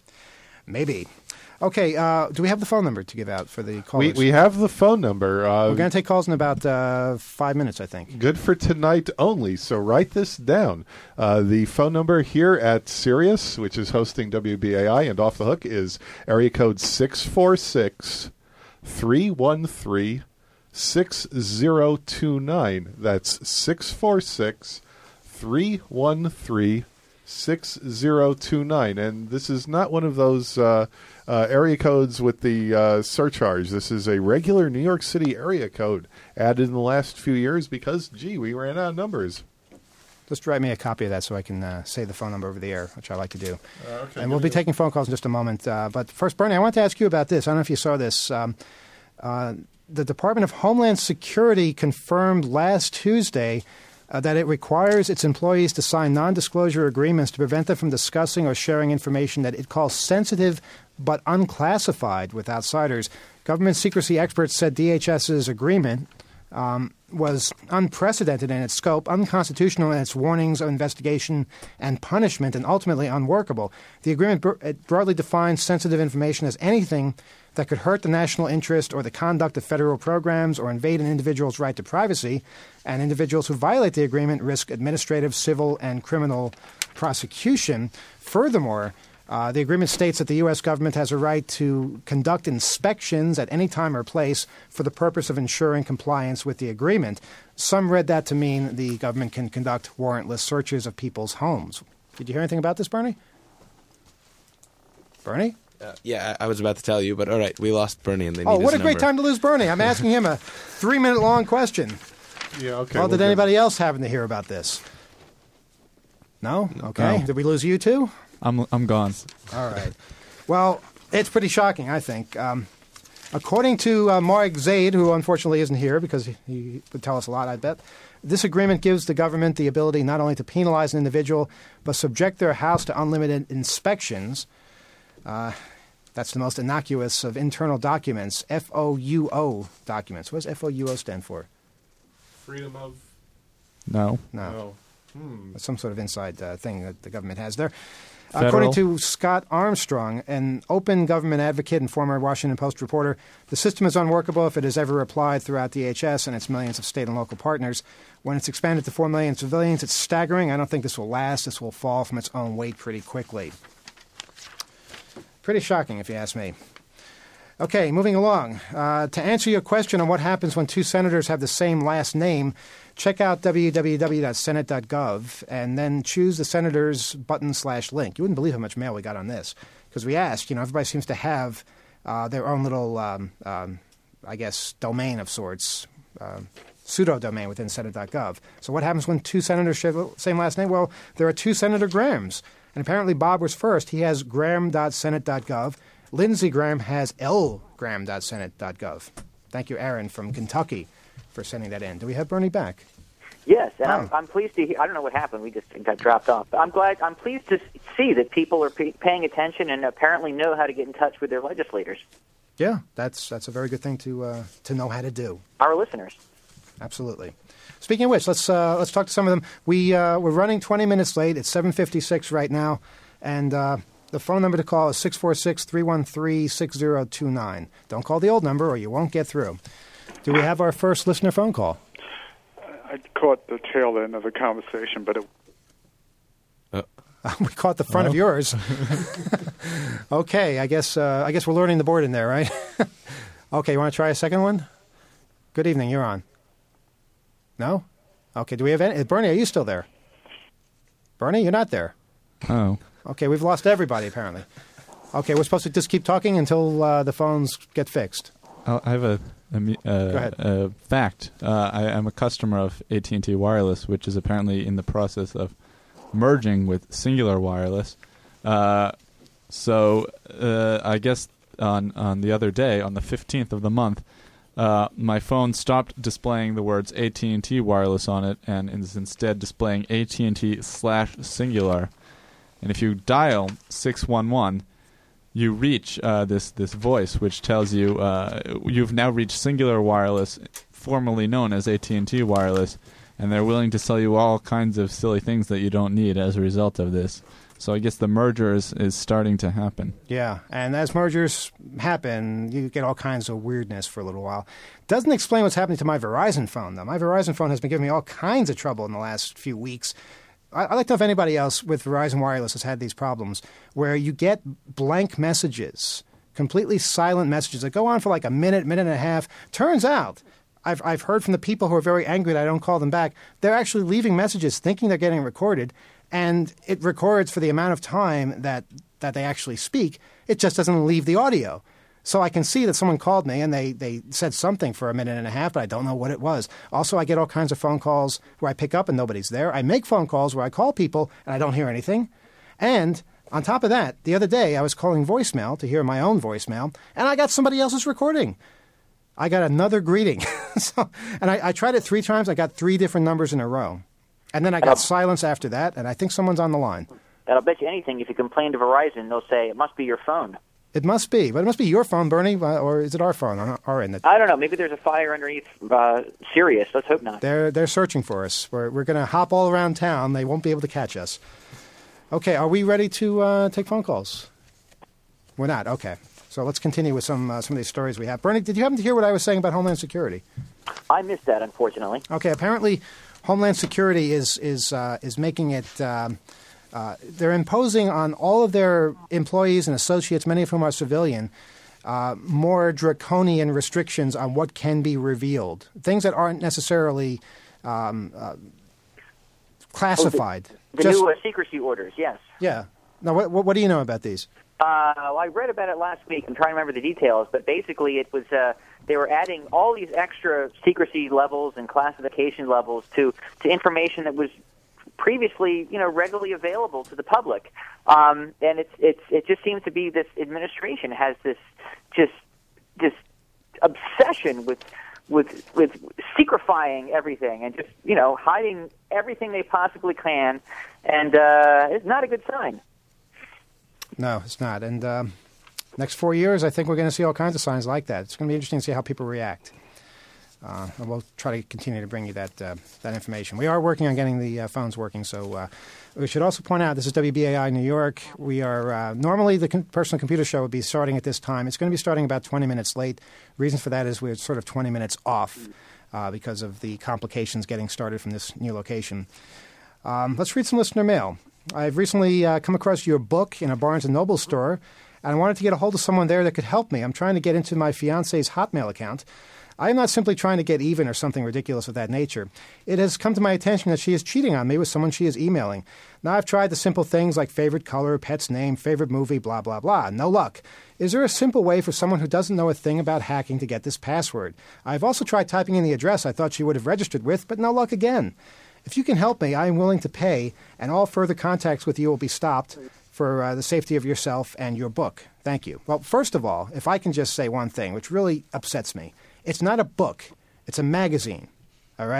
Maybe. Okay, uh, do we have the phone number to give out for the We, callers? we have the phone number. Uh, We're going to take calls in about uh, five minutes, I think. Good for tonight only, so write this down. Uh, the phone number here at Sirius, which is hosting W B A I and Off the Hook, is area code six four six, three one three, six zero two nine. That's six four six, three one three, six zero two nine. And this is not one of those uh, uh, area codes with the uh, surcharge. This is a regular New York City area code added in the last few years because, gee, we ran out of numbers. Just write me a copy of that so I can uh, say the phone number over the air, which I like to do. Uh, okay, and we'll be taking phone calls in just a moment. Uh, but first, Bernie, I want to ask you about this. I don't know if you saw this. Um, uh, the Department of Homeland Security confirmed last Tuesday uh, that it requires its employees to sign non-disclosure agreements to prevent them from discussing or sharing information that it calls sensitive but unclassified with outsiders. Government secrecy experts said DHS's agreement um, was unprecedented in its scope, unconstitutional in its warnings of investigation and punishment, and ultimately unworkable. The agreement bro- it broadly defines sensitive information as anything that could hurt the national interest or the conduct of federal programs or invade an individual's right to privacy, and individuals who violate the agreement risk administrative, civil, and criminal prosecution. Furthermore, Uh, the agreement states that the U S government has a right to conduct inspections at any time or place for the purpose of ensuring compliance with the agreement. Some read that to mean the government can conduct warrantless searches of people's homes. Did you hear anything about this, Bernie? Bernie? Uh, yeah, I I was about to tell you, but all right, we lost Bernie, and they Oh, need what his a great number. time to lose Bernie. I'm asking him a three-minute long question. Yeah, okay. Well, we'll did get- anybody else happen to hear about this? No? Okay. No. Did we lose you too? I'm I'm gone. All right. Well, it's pretty shocking, I think. Um, according to uh, Mark Zaid, who unfortunately isn't here because he, he would tell us a lot, I bet, this agreement gives the government the ability not only to penalize an individual, but subject their house to unlimited inspections. Uh, that's the most innocuous of internal documents, F O U O documents. What does F O U O stand for? Freedom of... No. No. No. Hmm. Some sort of inside uh, thing that the government has there. Federal. According to Scott Armstrong, an open government advocate and former Washington Post reporter, the system is unworkable if it is ever applied throughout D H S and its millions of state and local partners. When it's expanded to four million civilians, it's staggering. I don't think this will last. This will fall from its own weight pretty quickly. Pretty shocking, if you ask me. Okay, moving along. Uh, to answer your question on what happens when two senators have the same last name, check out w w w dot senate dot gov and then choose the senator's button slash link. You wouldn't believe how much mail we got on this because we asked. You know, everybody seems to have uh, their own little, um, um, I guess, domain of sorts, uh, pseudo-domain within senate dot gov. So what happens when two senators share the same last name? Well, there are two Senator Grahams. And apparently Bob was first. He has graham dot senate dot gov. Lindsey Graham has l graham dot senate dot gov. Thank you, Aaron from Kentucky, for sending that in. Do we have Bernie back? Yes, and Oh. I'm, I'm pleased to hear. I don't know what happened. We just got dropped off. But I'm glad. I'm pleased to see that people are pay, paying attention and apparently know how to get in touch with their legislators. Yeah, that's that's a very good thing to uh, to know how to do. Our listeners. Absolutely. Speaking of which, let's uh, let's talk to some of them. We uh, we're running twenty minutes late. It's seven fifty-six right now, and uh, the phone number to call is six four six, three one three, six zero two nine. Don't call the old number, or you won't get through. Do we have our first listener phone call? I caught the tail end of the conversation, but it. Uh, we caught the front Oh. of yours. Okay, I guess uh, I guess we're learning the board in there, right? Okay, you want to try a second one? Good evening, you're on. No? Okay, do we have any? Bernie, are you still there? Bernie, you're not there. Oh. Okay, we've lost everybody, apparently. Okay, we're supposed to just keep talking until uh, the phones get fixed. I'll- I have a, a, me- uh, ahead. a fact. Uh, I am a customer of A T and T Wireless, which is apparently in the process of merging with Singular Wireless. Uh, so uh, I guess on on the other day, on the fifteenth of the month, uh, my phone stopped displaying the words A T and T Wireless on it and is instead displaying A T and T slash Singular. And if you dial six one one, you reach uh, this this voice which tells you uh, you've now reached Singular Wireless, formerly known as A T and T Wireless, and they're willing to sell you all kinds of silly things that you don't need as a result of this. So I guess the merger is, is starting to happen. Yeah, and as mergers happen, you get all kinds of weirdness for a little while. Doesn't explain what's happening to my Verizon phone, though. My Verizon phone has been giving me all kinds of trouble in the last few weeks. I- I'd like to know if anybody else with Verizon Wireless has had these problems where you get blank messages, completely silent messages that go on for like a minute, minute and a half. Turns out, I've, I've heard from the people who are very angry that I don't call them back, they're actually leaving messages thinking they're getting recorded, and it records for the amount of time that, that they actually speak. It just doesn't leave the audio. So I can see that someone called me and they, they said something for a minute and a half, but I don't know what it was. Also, I get all kinds of phone calls where I pick up and nobody's there. I make phone calls where I call people and I don't hear anything. And on top of that, the other day I was calling voicemail to hear my own voicemail, and I got somebody else's recording. I got another greeting. so, and I, I tried it three times. I got three different numbers in a row. And then I got silence after that, and I think someone's on the line. And I'll bet you anything, if you complain to Verizon, they'll say, it must be your phone. It must be, but it must be your phone, Bernie, uh, or is it our phone on our end? I don't know. Maybe there's a fire underneath uh, Sirius. Let's hope not. They're they're searching for us. We're we're going to hop all around town. They won't be able to catch us. Okay, are we ready to uh, take phone calls? We're not. Okay, so let's continue with some uh, some of these stories we have. Bernie, did you happen to hear what I was saying about Homeland Security? I missed that, unfortunately. Okay, apparently Homeland Security is is uh, is making it. Um, Uh, they're imposing on all of their employees and associates, many of whom are civilian, uh, more draconian restrictions on what can be revealed. Things that aren't necessarily um, uh, classified. Oh, the the Just, new uh, secrecy orders, yes. yeah. Now, what, what, what do you know about these? Uh, well, I read about it last week. I'm trying to remember the details, but basically it was uh, they were adding all these extra secrecy levels and classification levels to, to information that was previously, you know, readily available to the public, um, and it's it's it just seems to be this administration has this just this obsession with with with secretifying everything and just you know hiding everything they possibly can, and uh, it's not a good sign. No, it's not. And um, next four years, I think we're going to see all kinds of signs like that. It's going to be interesting to see how people react. Uh, and we'll try to continue to bring you that uh, that information. We are working on getting the uh, phones working, so uh, we should also point out this is W B A I New York. We are uh, normally the con- personal computer show would be starting at this time. It's going to be starting about twenty minutes late. Reason for that is we're sort of twenty minutes off uh, because of the complications getting started from this new location. Um, let's read some listener mail. I've recently uh, come across your book in a Barnes and Noble store, and I wanted to get a hold of someone there that could help me. I'm trying to get into my fiance's Hotmail account. I am not simply trying to get even or something ridiculous of that nature. It has come to my attention that she is cheating on me with someone she is emailing. Now, I've tried the simple things like favorite color, pet's name, favorite movie, blah, blah, blah. No luck. Is there a simple way for someone who doesn't know a thing about hacking to get this password? I've also tried typing in the address I thought she would have registered with, but no luck again. If you can help me, I am willing to pay, and all further contacts with you will be stopped for uh, the safety of yourself and your book. Thank you. Well, first of all, if I can just say one thing, which really upsets me. It's not a book. It's a magazine, all right?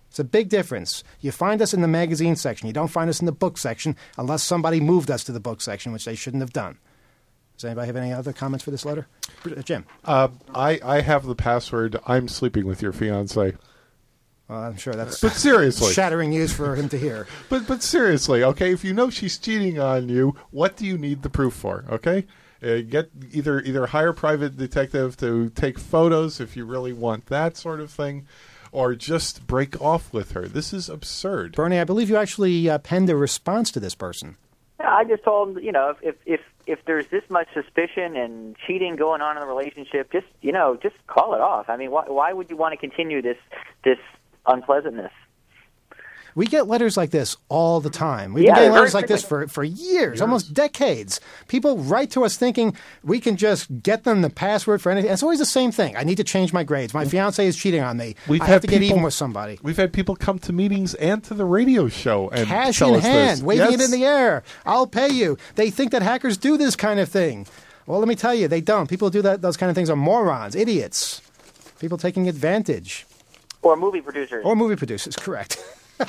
It's a big difference. You find us in the magazine section. You don't find us in the book section unless somebody moved us to the book section, which they shouldn't have done. Does anybody have any other comments for this letter? Jim? Uh, I, I have the password. I'm sleeping with your fiancé. Well, I'm sure that's but seriously. shattering news for him to hear. But but seriously, okay, if you know she's cheating on you, what do you need the proof for, okay? Uh, get either either hire a private detective to take photos if you really want that sort of thing, or just break off with her. This is absurd. Bernie, I believe you actually uh, penned a response to this person. Yeah, I just told him, you know, if if if there's this much suspicion and cheating going on in the relationship, just you know, just call it off. I mean, why why would you want to continue this this unpleasantness? We get letters like this all the time. We've Yeah, been getting they're letters very like this for, for years, almost decades. People write to us thinking we can just get them the password for anything. It's always the same thing. I need to change my grades. My fiancé is cheating on me. We've I had have to get people- even with somebody. We've had people come to meetings and to the radio show and Cash tell in us hand, this. waving Yes. it in the air. I'll pay you. They think that hackers do this kind of thing. Well, let me tell you, they don't. People who do that, those kind of things are morons, idiots, people taking advantage. Or movie producers. Or movie producers, correct.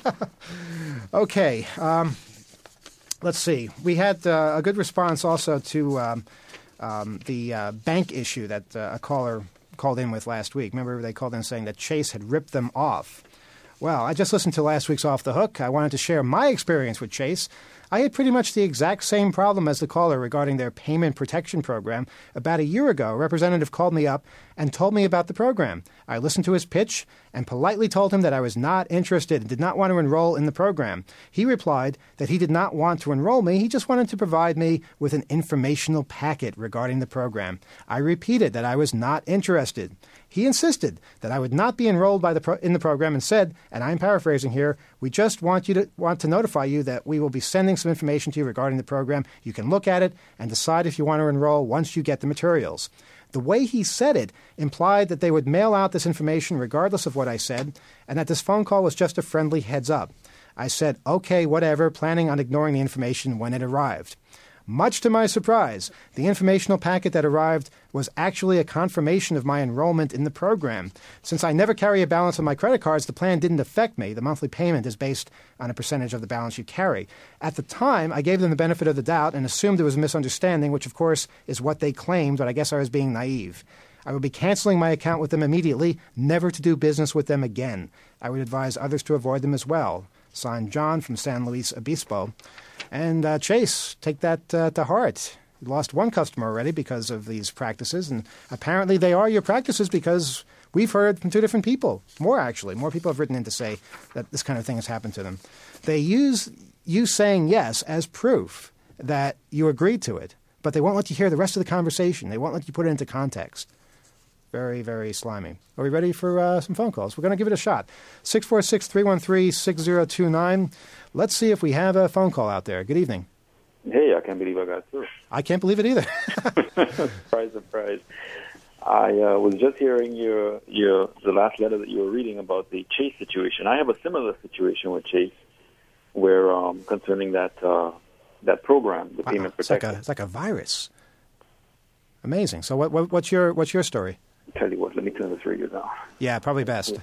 Okay, um, let's see. We had uh, a good response also to um, um, the uh, bank issue that uh, a caller called in with last week. Remember, they called in saying that Chase had ripped them off. Well, I just listened to last week's Off the Hook. I wanted to share my experience with Chase. I had pretty much the exact same problem as the caller regarding their payment protection program. About a year ago, a representative called me up and told me about the program. I listened to his pitch and politely told him that I was not interested and did not want to enroll in the program. He replied that he did not want to enroll me. He just wanted to provide me with an informational packet regarding the program. I repeated that I was not interested. He insisted that I would not be enrolled by the pro- in the program and said, and I'm paraphrasing here, we just want you to want to notify you that we will be sending some information to you regarding the program. You can look at it and decide if you want to enroll once you get the materials. The way he said it implied that they would mail out this information regardless of what I said, and that this phone call was just a friendly heads up. I said, okay, whatever, planning on ignoring the information when it arrived. Much to my surprise, the informational packet that arrived was actually a confirmation of my enrollment in the program. Since I never carry a balance on my credit cards, the plan didn't affect me. The monthly payment is based on a percentage of the balance you carry. At the time, I gave them the benefit of the doubt and assumed it was a misunderstanding, which of course is what they claimed, but I guess I was being naive. I would be canceling my account with them immediately, never to do business with them again. I would advise others to avoid them as well. Signed, John from San Luis Obispo. And uh, Chase, take that uh, to heart. You lost one customer already because of these practices, and apparently they are your practices because we've heard from two different people. More, actually. More people have written in to say that this kind of thing has happened to them. They use you saying yes as proof that you agreed to it, but they won't let you hear the rest of the conversation. They won't let you put it into context. Very, very slimy. Are we ready for uh, some phone calls? We're going to give it a shot. six four six, three one three, six zero two nine. Let's see if we have a phone call out there. Good evening. Hey, I can't believe I got through. I can't believe it either. Surprise, surprise. I uh, was just hearing your your the last letter that you were reading about the Chase situation. I have a similar situation with Chase, where um, concerning that uh, that program, the Wow, payment it's like protection. a it's like a virus. Amazing. So what, what what's your what's your story? Tell you what, let me turn this radio down. Yeah, probably best.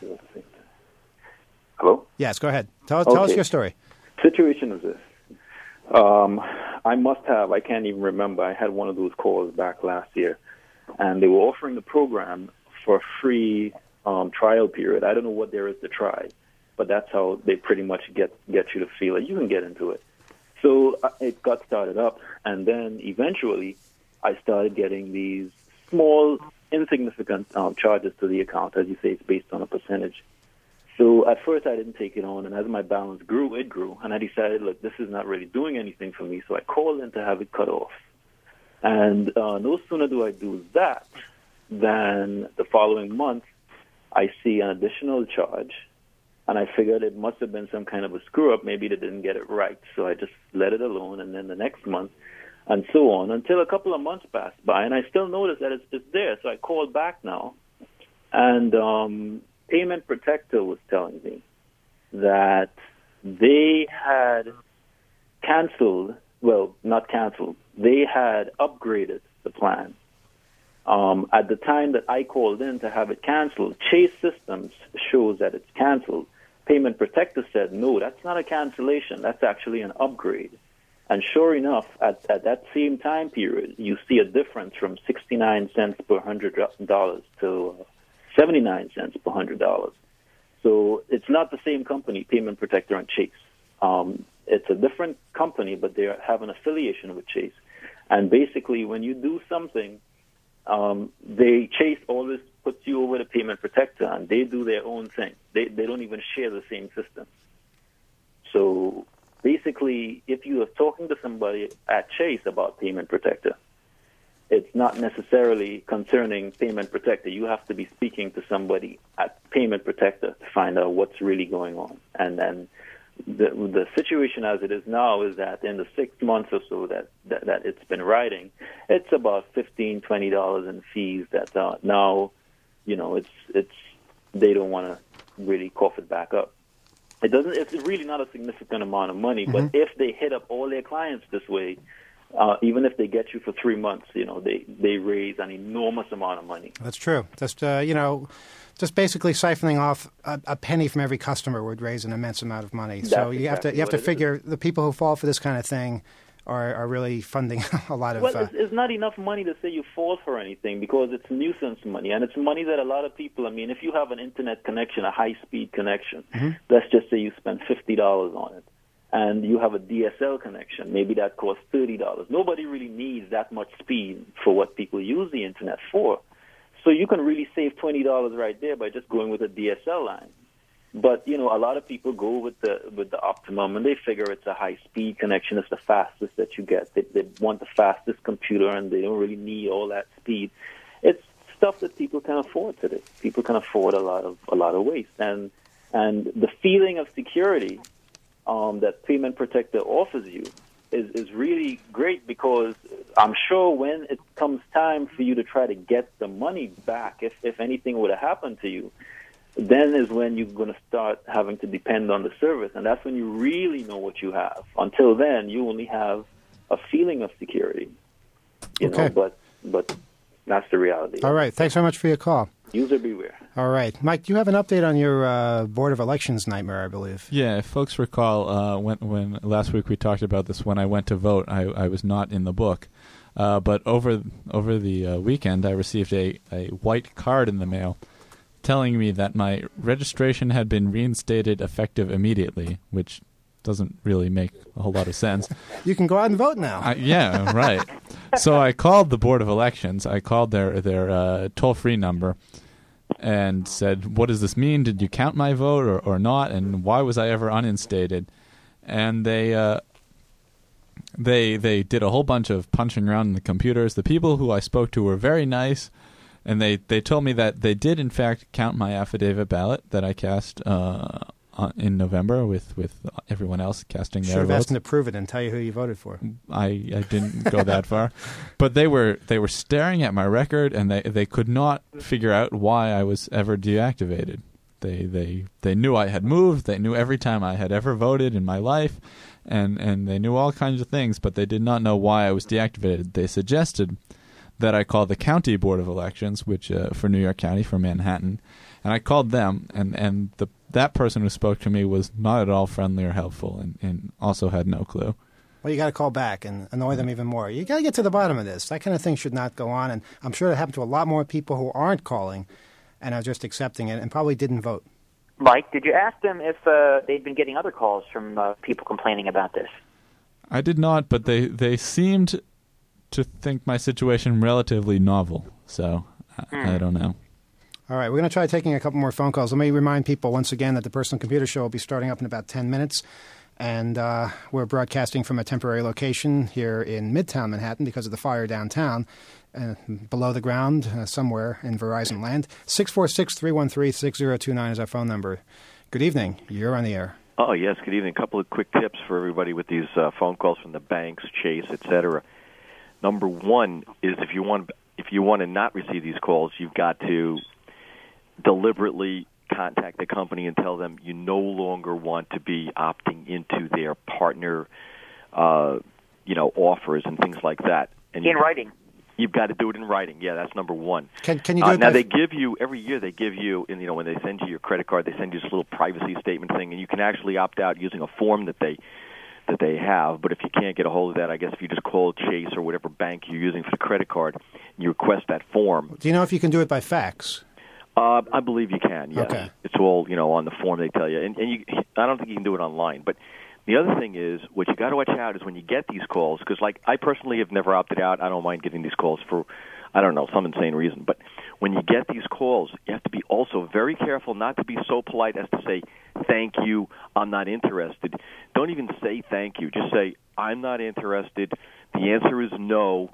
Hello? Yes, go ahead. Tell tell us Okay. your story. Situation is this. Um, I must have, I can't even remember, I had one of those calls back last year, and they were offering the program for a free um, trial period. I don't know what there is to try, but that's how they pretty much get, get you to feel it. You can get into it. So uh, it got started up, and then eventually I started getting these small, insignificant um, charges to the account. As you say, it's based on a percentage. So at first I didn't take it on, and as my balance grew, it grew. And I decided, look, this is not really doing anything for me, so I called in to have it cut off. And uh, no sooner do I do that than the following month I see an additional charge, and I figured it must have been some kind of a screw-up. Maybe they didn't get it right. So I just let it alone, and then the next month, and so on, until a couple of months passed by, and I still noticed that it's, it's there. So I called back now, and um, Payment Protector was telling me that they had canceled, well, not canceled, they had upgraded the plan. Um, at the time that I called in to have it canceled, Chase Systems shows that it's canceled, Payment Protector said, no, that's not a cancellation. That's actually an upgrade. And sure enough, at, at that same time period, you see a difference from sixty-nine cents per one hundred dollars to seventy-nine cents per one hundred dollars. So it's not the same company, Payment Protector and Chase. Um, it's a different company, but they have an affiliation with Chase. And basically, when you do something, um, they Chase always puts you over to Payment Protector, and they do their own thing. They they don't even share the same system. So basically, if you are talking to somebody at Chase about Payment Protector, it's not necessarily concerning Payment Protector. You have to be speaking to somebody at Payment Protector to find out what's really going on. And then the the situation as it is now is that in the six months or so that, that, that it's been riding, it's about fifteen dollars, twenty dollars in fees that uh, now, you know, it's it's they don't want to really cough it back up. It doesn't. It's really not a significant amount of money, Mm-hmm. but if they hit up all their clients this way, uh, even if they get you for three months, you know, they, they raise an enormous amount of money. That's true. Just, uh, you know, just basically siphoning off a, a penny from every customer would raise an immense amount of money. That's so you have exactly to you have to what it figure is. the people who fall for this kind of thing are, are really funding a lot of... Well, uh, it's, it's not enough money to say you fall for anything because it's nuisance money, and it's money that a lot of people, I mean, if you have an internet connection, a high-speed connection, Mhm. let's just say you spend fifty dollars on it, and you have a D S L connection, maybe that costs thirty dollars. Nobody really needs that much speed for what people use the internet for. So you can really save twenty dollars right there by just going with a D S L line. But, you know, a lot of people go with the with the Optimum, and they figure it's a high-speed connection. It's the fastest that you get. They, they want the fastest computer, and they don't really need all that speed. It's stuff that people can afford today. People can afford a lot of a lot of waste. And and the feeling of security um, that Payment Protector offers you is, is really great because I'm sure when it comes time for you to try to get the money back, if, if anything would have happened to you, then is when you're going to start having to depend on the service, and that's when you really know what you have. Until then, you only have a feeling of security, you Okay. know. But but that's the reality. all right. Thanks very much for your call. User beware. All right. Mike, do you have an update on your uh, Board of Elections nightmare, I believe? Yeah, if folks recall, uh, when when last week we talked about this, when I went to vote, I, I was not in the book. Uh, but over over the uh, weekend, I received a, a white card in the mail telling me that my registration had been reinstated effective immediately, which doesn't really make a whole lot of sense. You can go out and vote now. I, yeah, right. So I called the Board of Elections. I called their their uh, toll-free number and said, what does this mean? Did you count my vote or, or not? And why was I ever uninstated? And they uh, they they did a whole bunch of punching around in the computers. The people who I spoke to were very nice, and they, they told me that they did, in fact, count my affidavit ballot that I cast uh, on, in November with, with everyone else casting Should their have votes. asked them to prove it and tell you who you voted for. I, I didn't go that far. But they were they were staring at my record, and they, they could not figure out why I was ever deactivated. They they they knew I had moved. They knew every time I had ever voted in my life, and, and they knew all kinds of things, but they did not know why I was deactivated. They suggested that I call the County Board of Elections, which uh, for New York County, for Manhattan, and I called them, and, and the that person who spoke to me was not at all friendly or helpful, and, and also had no clue. Well, you got to call back and annoy them even more. You got to get to the bottom of this. That kind of thing should not go on, and I'm sure it happened to a lot more people who aren't calling and are just accepting it and probably didn't vote. Mike, did you ask them if uh, they'd been getting other calls from uh, people complaining about this? I did not, but they, they seemed to think my situation relatively novel, so I, Hmm. I don't know. All right, we're going to try taking a couple more phone calls. Let me remind people once again that the Personal Computer Show will be starting up in about ten minutes. And uh, we're broadcasting from a temporary location here in Midtown Manhattan because of the fire downtown, uh, below the ground, uh, somewhere in Verizon land. six four six, three one three, six zero two nine is our phone number. Good evening. You're on the air. Oh, yes, good evening. A couple of quick tips for everybody with these uh, phone calls from the banks, Chase, et cetera. Number one is if you want if you want to not receive these calls, you've got to deliberately contact the company and tell them you no longer want to be opting into their partner, uh, you know, offers and things like that. And In you, writing. You've got to do it in writing. Yeah, that's number one. Can can you do uh, it now? by They give you every year. They give you, and you know, when they send you your credit card, they send you this little privacy statement thing, and you can actually opt out using a form that they that they have. But if you can't get a hold of that, I guess if you just call Chase or whatever bank you're using for the credit card, and you request that form. Do you know if you can do it by fax? Uh, I believe you can. Yes, Okay. It's all you know on the form they tell you, and, and you, I don't think you can do it online, but. The other thing is, what you got to watch out is when you get these calls, because like I personally have never opted out. I don't mind getting these calls for, I don't know, some insane reason. But when you get these calls, you have to be also very careful not to be so polite as to say, thank you, I'm not interested. Don't even say thank you. Just say, I'm not interested. The answer is no.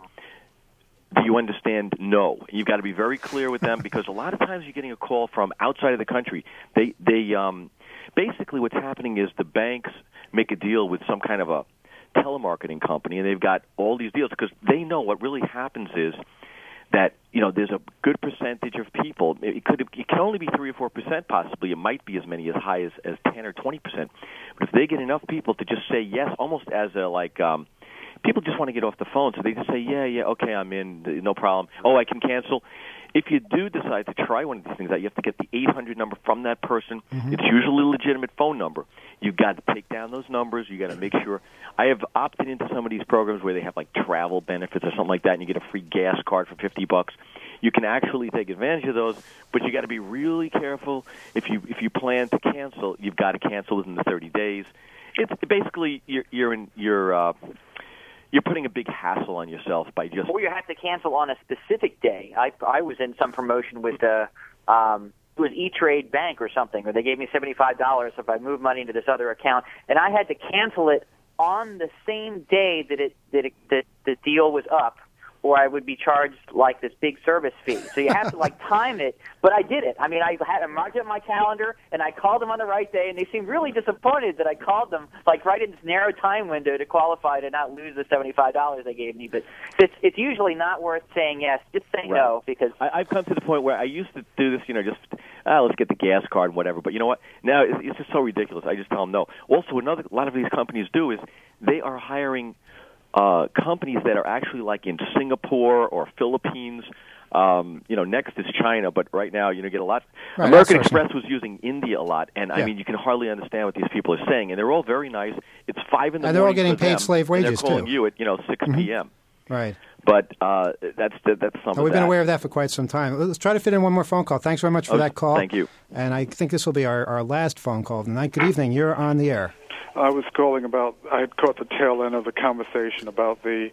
Do you understand? No. You've got to be very clear with them because a lot of times you're getting a call from outside of the country. They, they, um, basically what's happening is the banks make a deal with some kind of a telemarketing company, and they've got all these deals because they know what really happens is that you know there's a good percentage of people. It could it can only be three or four percent possibly. It might be as many as high as, as ten or twenty percent. But if they get enough people to just say yes, almost as a like. Um, People just want to get off the phone, so they just say, yeah, yeah, okay, I'm in, no problem. Oh, I can cancel. If you do decide to try one of these things out, you have to get the eight hundred number from that person. Mm-hmm. It's usually a legitimate phone number. You've got to take down those numbers. You've got to make sure. I have opted into some of these programs where they have, like, travel benefits or something like that, and you get a free gas card for fifty bucks. You can actually take advantage of those, but you got to be really careful. If you if you plan to cancel, you've got to cancel within the thirty days. It's basically you're, you're in you're uh, you're putting a big hassle on yourself by just. Or you have to cancel on a specific day. I I was in some promotion with uh, um, it was E-Trade Bank or something, or they gave me seventy-five dollars if I moved money into this other account, and I had to cancel it on the same day that it that it, that the deal was up, or I would be charged like this big service fee. So you have to like time it. But I did it. I mean, I had I marked it on my calendar, and I called them on the right day, and they seemed really disappointed that I called them like right in this narrow time window to qualify to not lose the seventy-five dollars they gave me. But it's it's usually not worth saying yes. Just say Right. no because I, I've come to the point where I used to do this, you know, just ah, let's get the gas card and whatever. But you know what? Now it's, it's just so ridiculous. I just tell them no. Also, another a lot of these companies do is they are hiring uh, companies that are actually like in Singapore or Philippines. Um, you know, next is China, but right now, you know, get a lot. Right, American outsourcing. Express was using India a lot, and I Yeah. mean, you can hardly understand what these people are saying, and they're all very nice. It's five in the And they're all morning getting for paid them, slave and wages, they're calling too. you at you know six Mhm. p.m. Right. But uh, that's that's some. Now, of we've been that. aware of that for quite some time. Let's try to fit in one more phone call. Thanks very much for Okay, that call. thank you. And I think this will be our, our last phone call of the night. Good evening. You're on the air. I was calling about, I had caught the tail end of the conversation about the,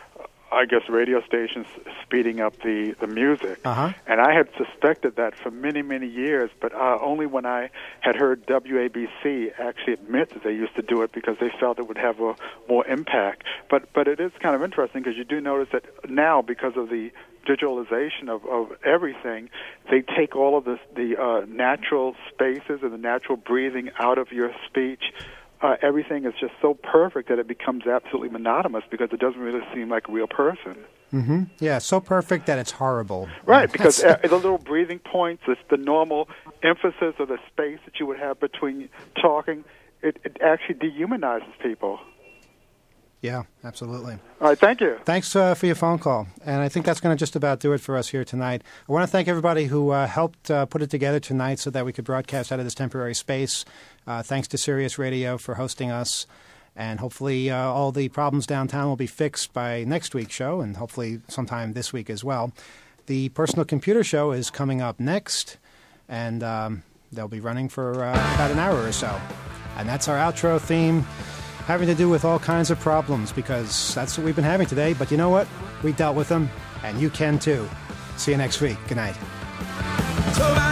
I guess, radio stations speeding up the, the music. Uh-huh. And I had suspected that for many, many years, but uh, only when I had heard W A B C actually admit that they used to do it because they felt it would have a more impact. But but it is kind of interesting because you do notice that now, because of the digitalization of, of everything, they take all of this, the uh, natural spaces and the natural breathing out of your speech. Uh, everything is just so perfect that it becomes absolutely monotonous because it doesn't really seem like a real person. Mm-hmm. Yeah, so perfect that it's horrible. Right, because That's- uh, the little breathing points, it's the normal emphasis of the space that you would have between talking, it, it actually dehumanizes people. Yeah, absolutely. All right, thank you. Thanks uh, for your phone call. And I think that's going to just about do it for us here tonight. I want to thank everybody who uh, helped uh, put it together tonight so that we could broadcast out of this temporary space. Uh, thanks to Sirius Radio for hosting us. And hopefully uh, all the problems downtown will be fixed by next week's show and hopefully sometime this week as well. The Personal Computer Show is coming up next, and um, they'll be running for uh, about an hour or so. And that's our outro theme, having to do with all kinds of problems, because that's what we've been having today. But you know what? We dealt with them, and you can too. See you next week. Good night. So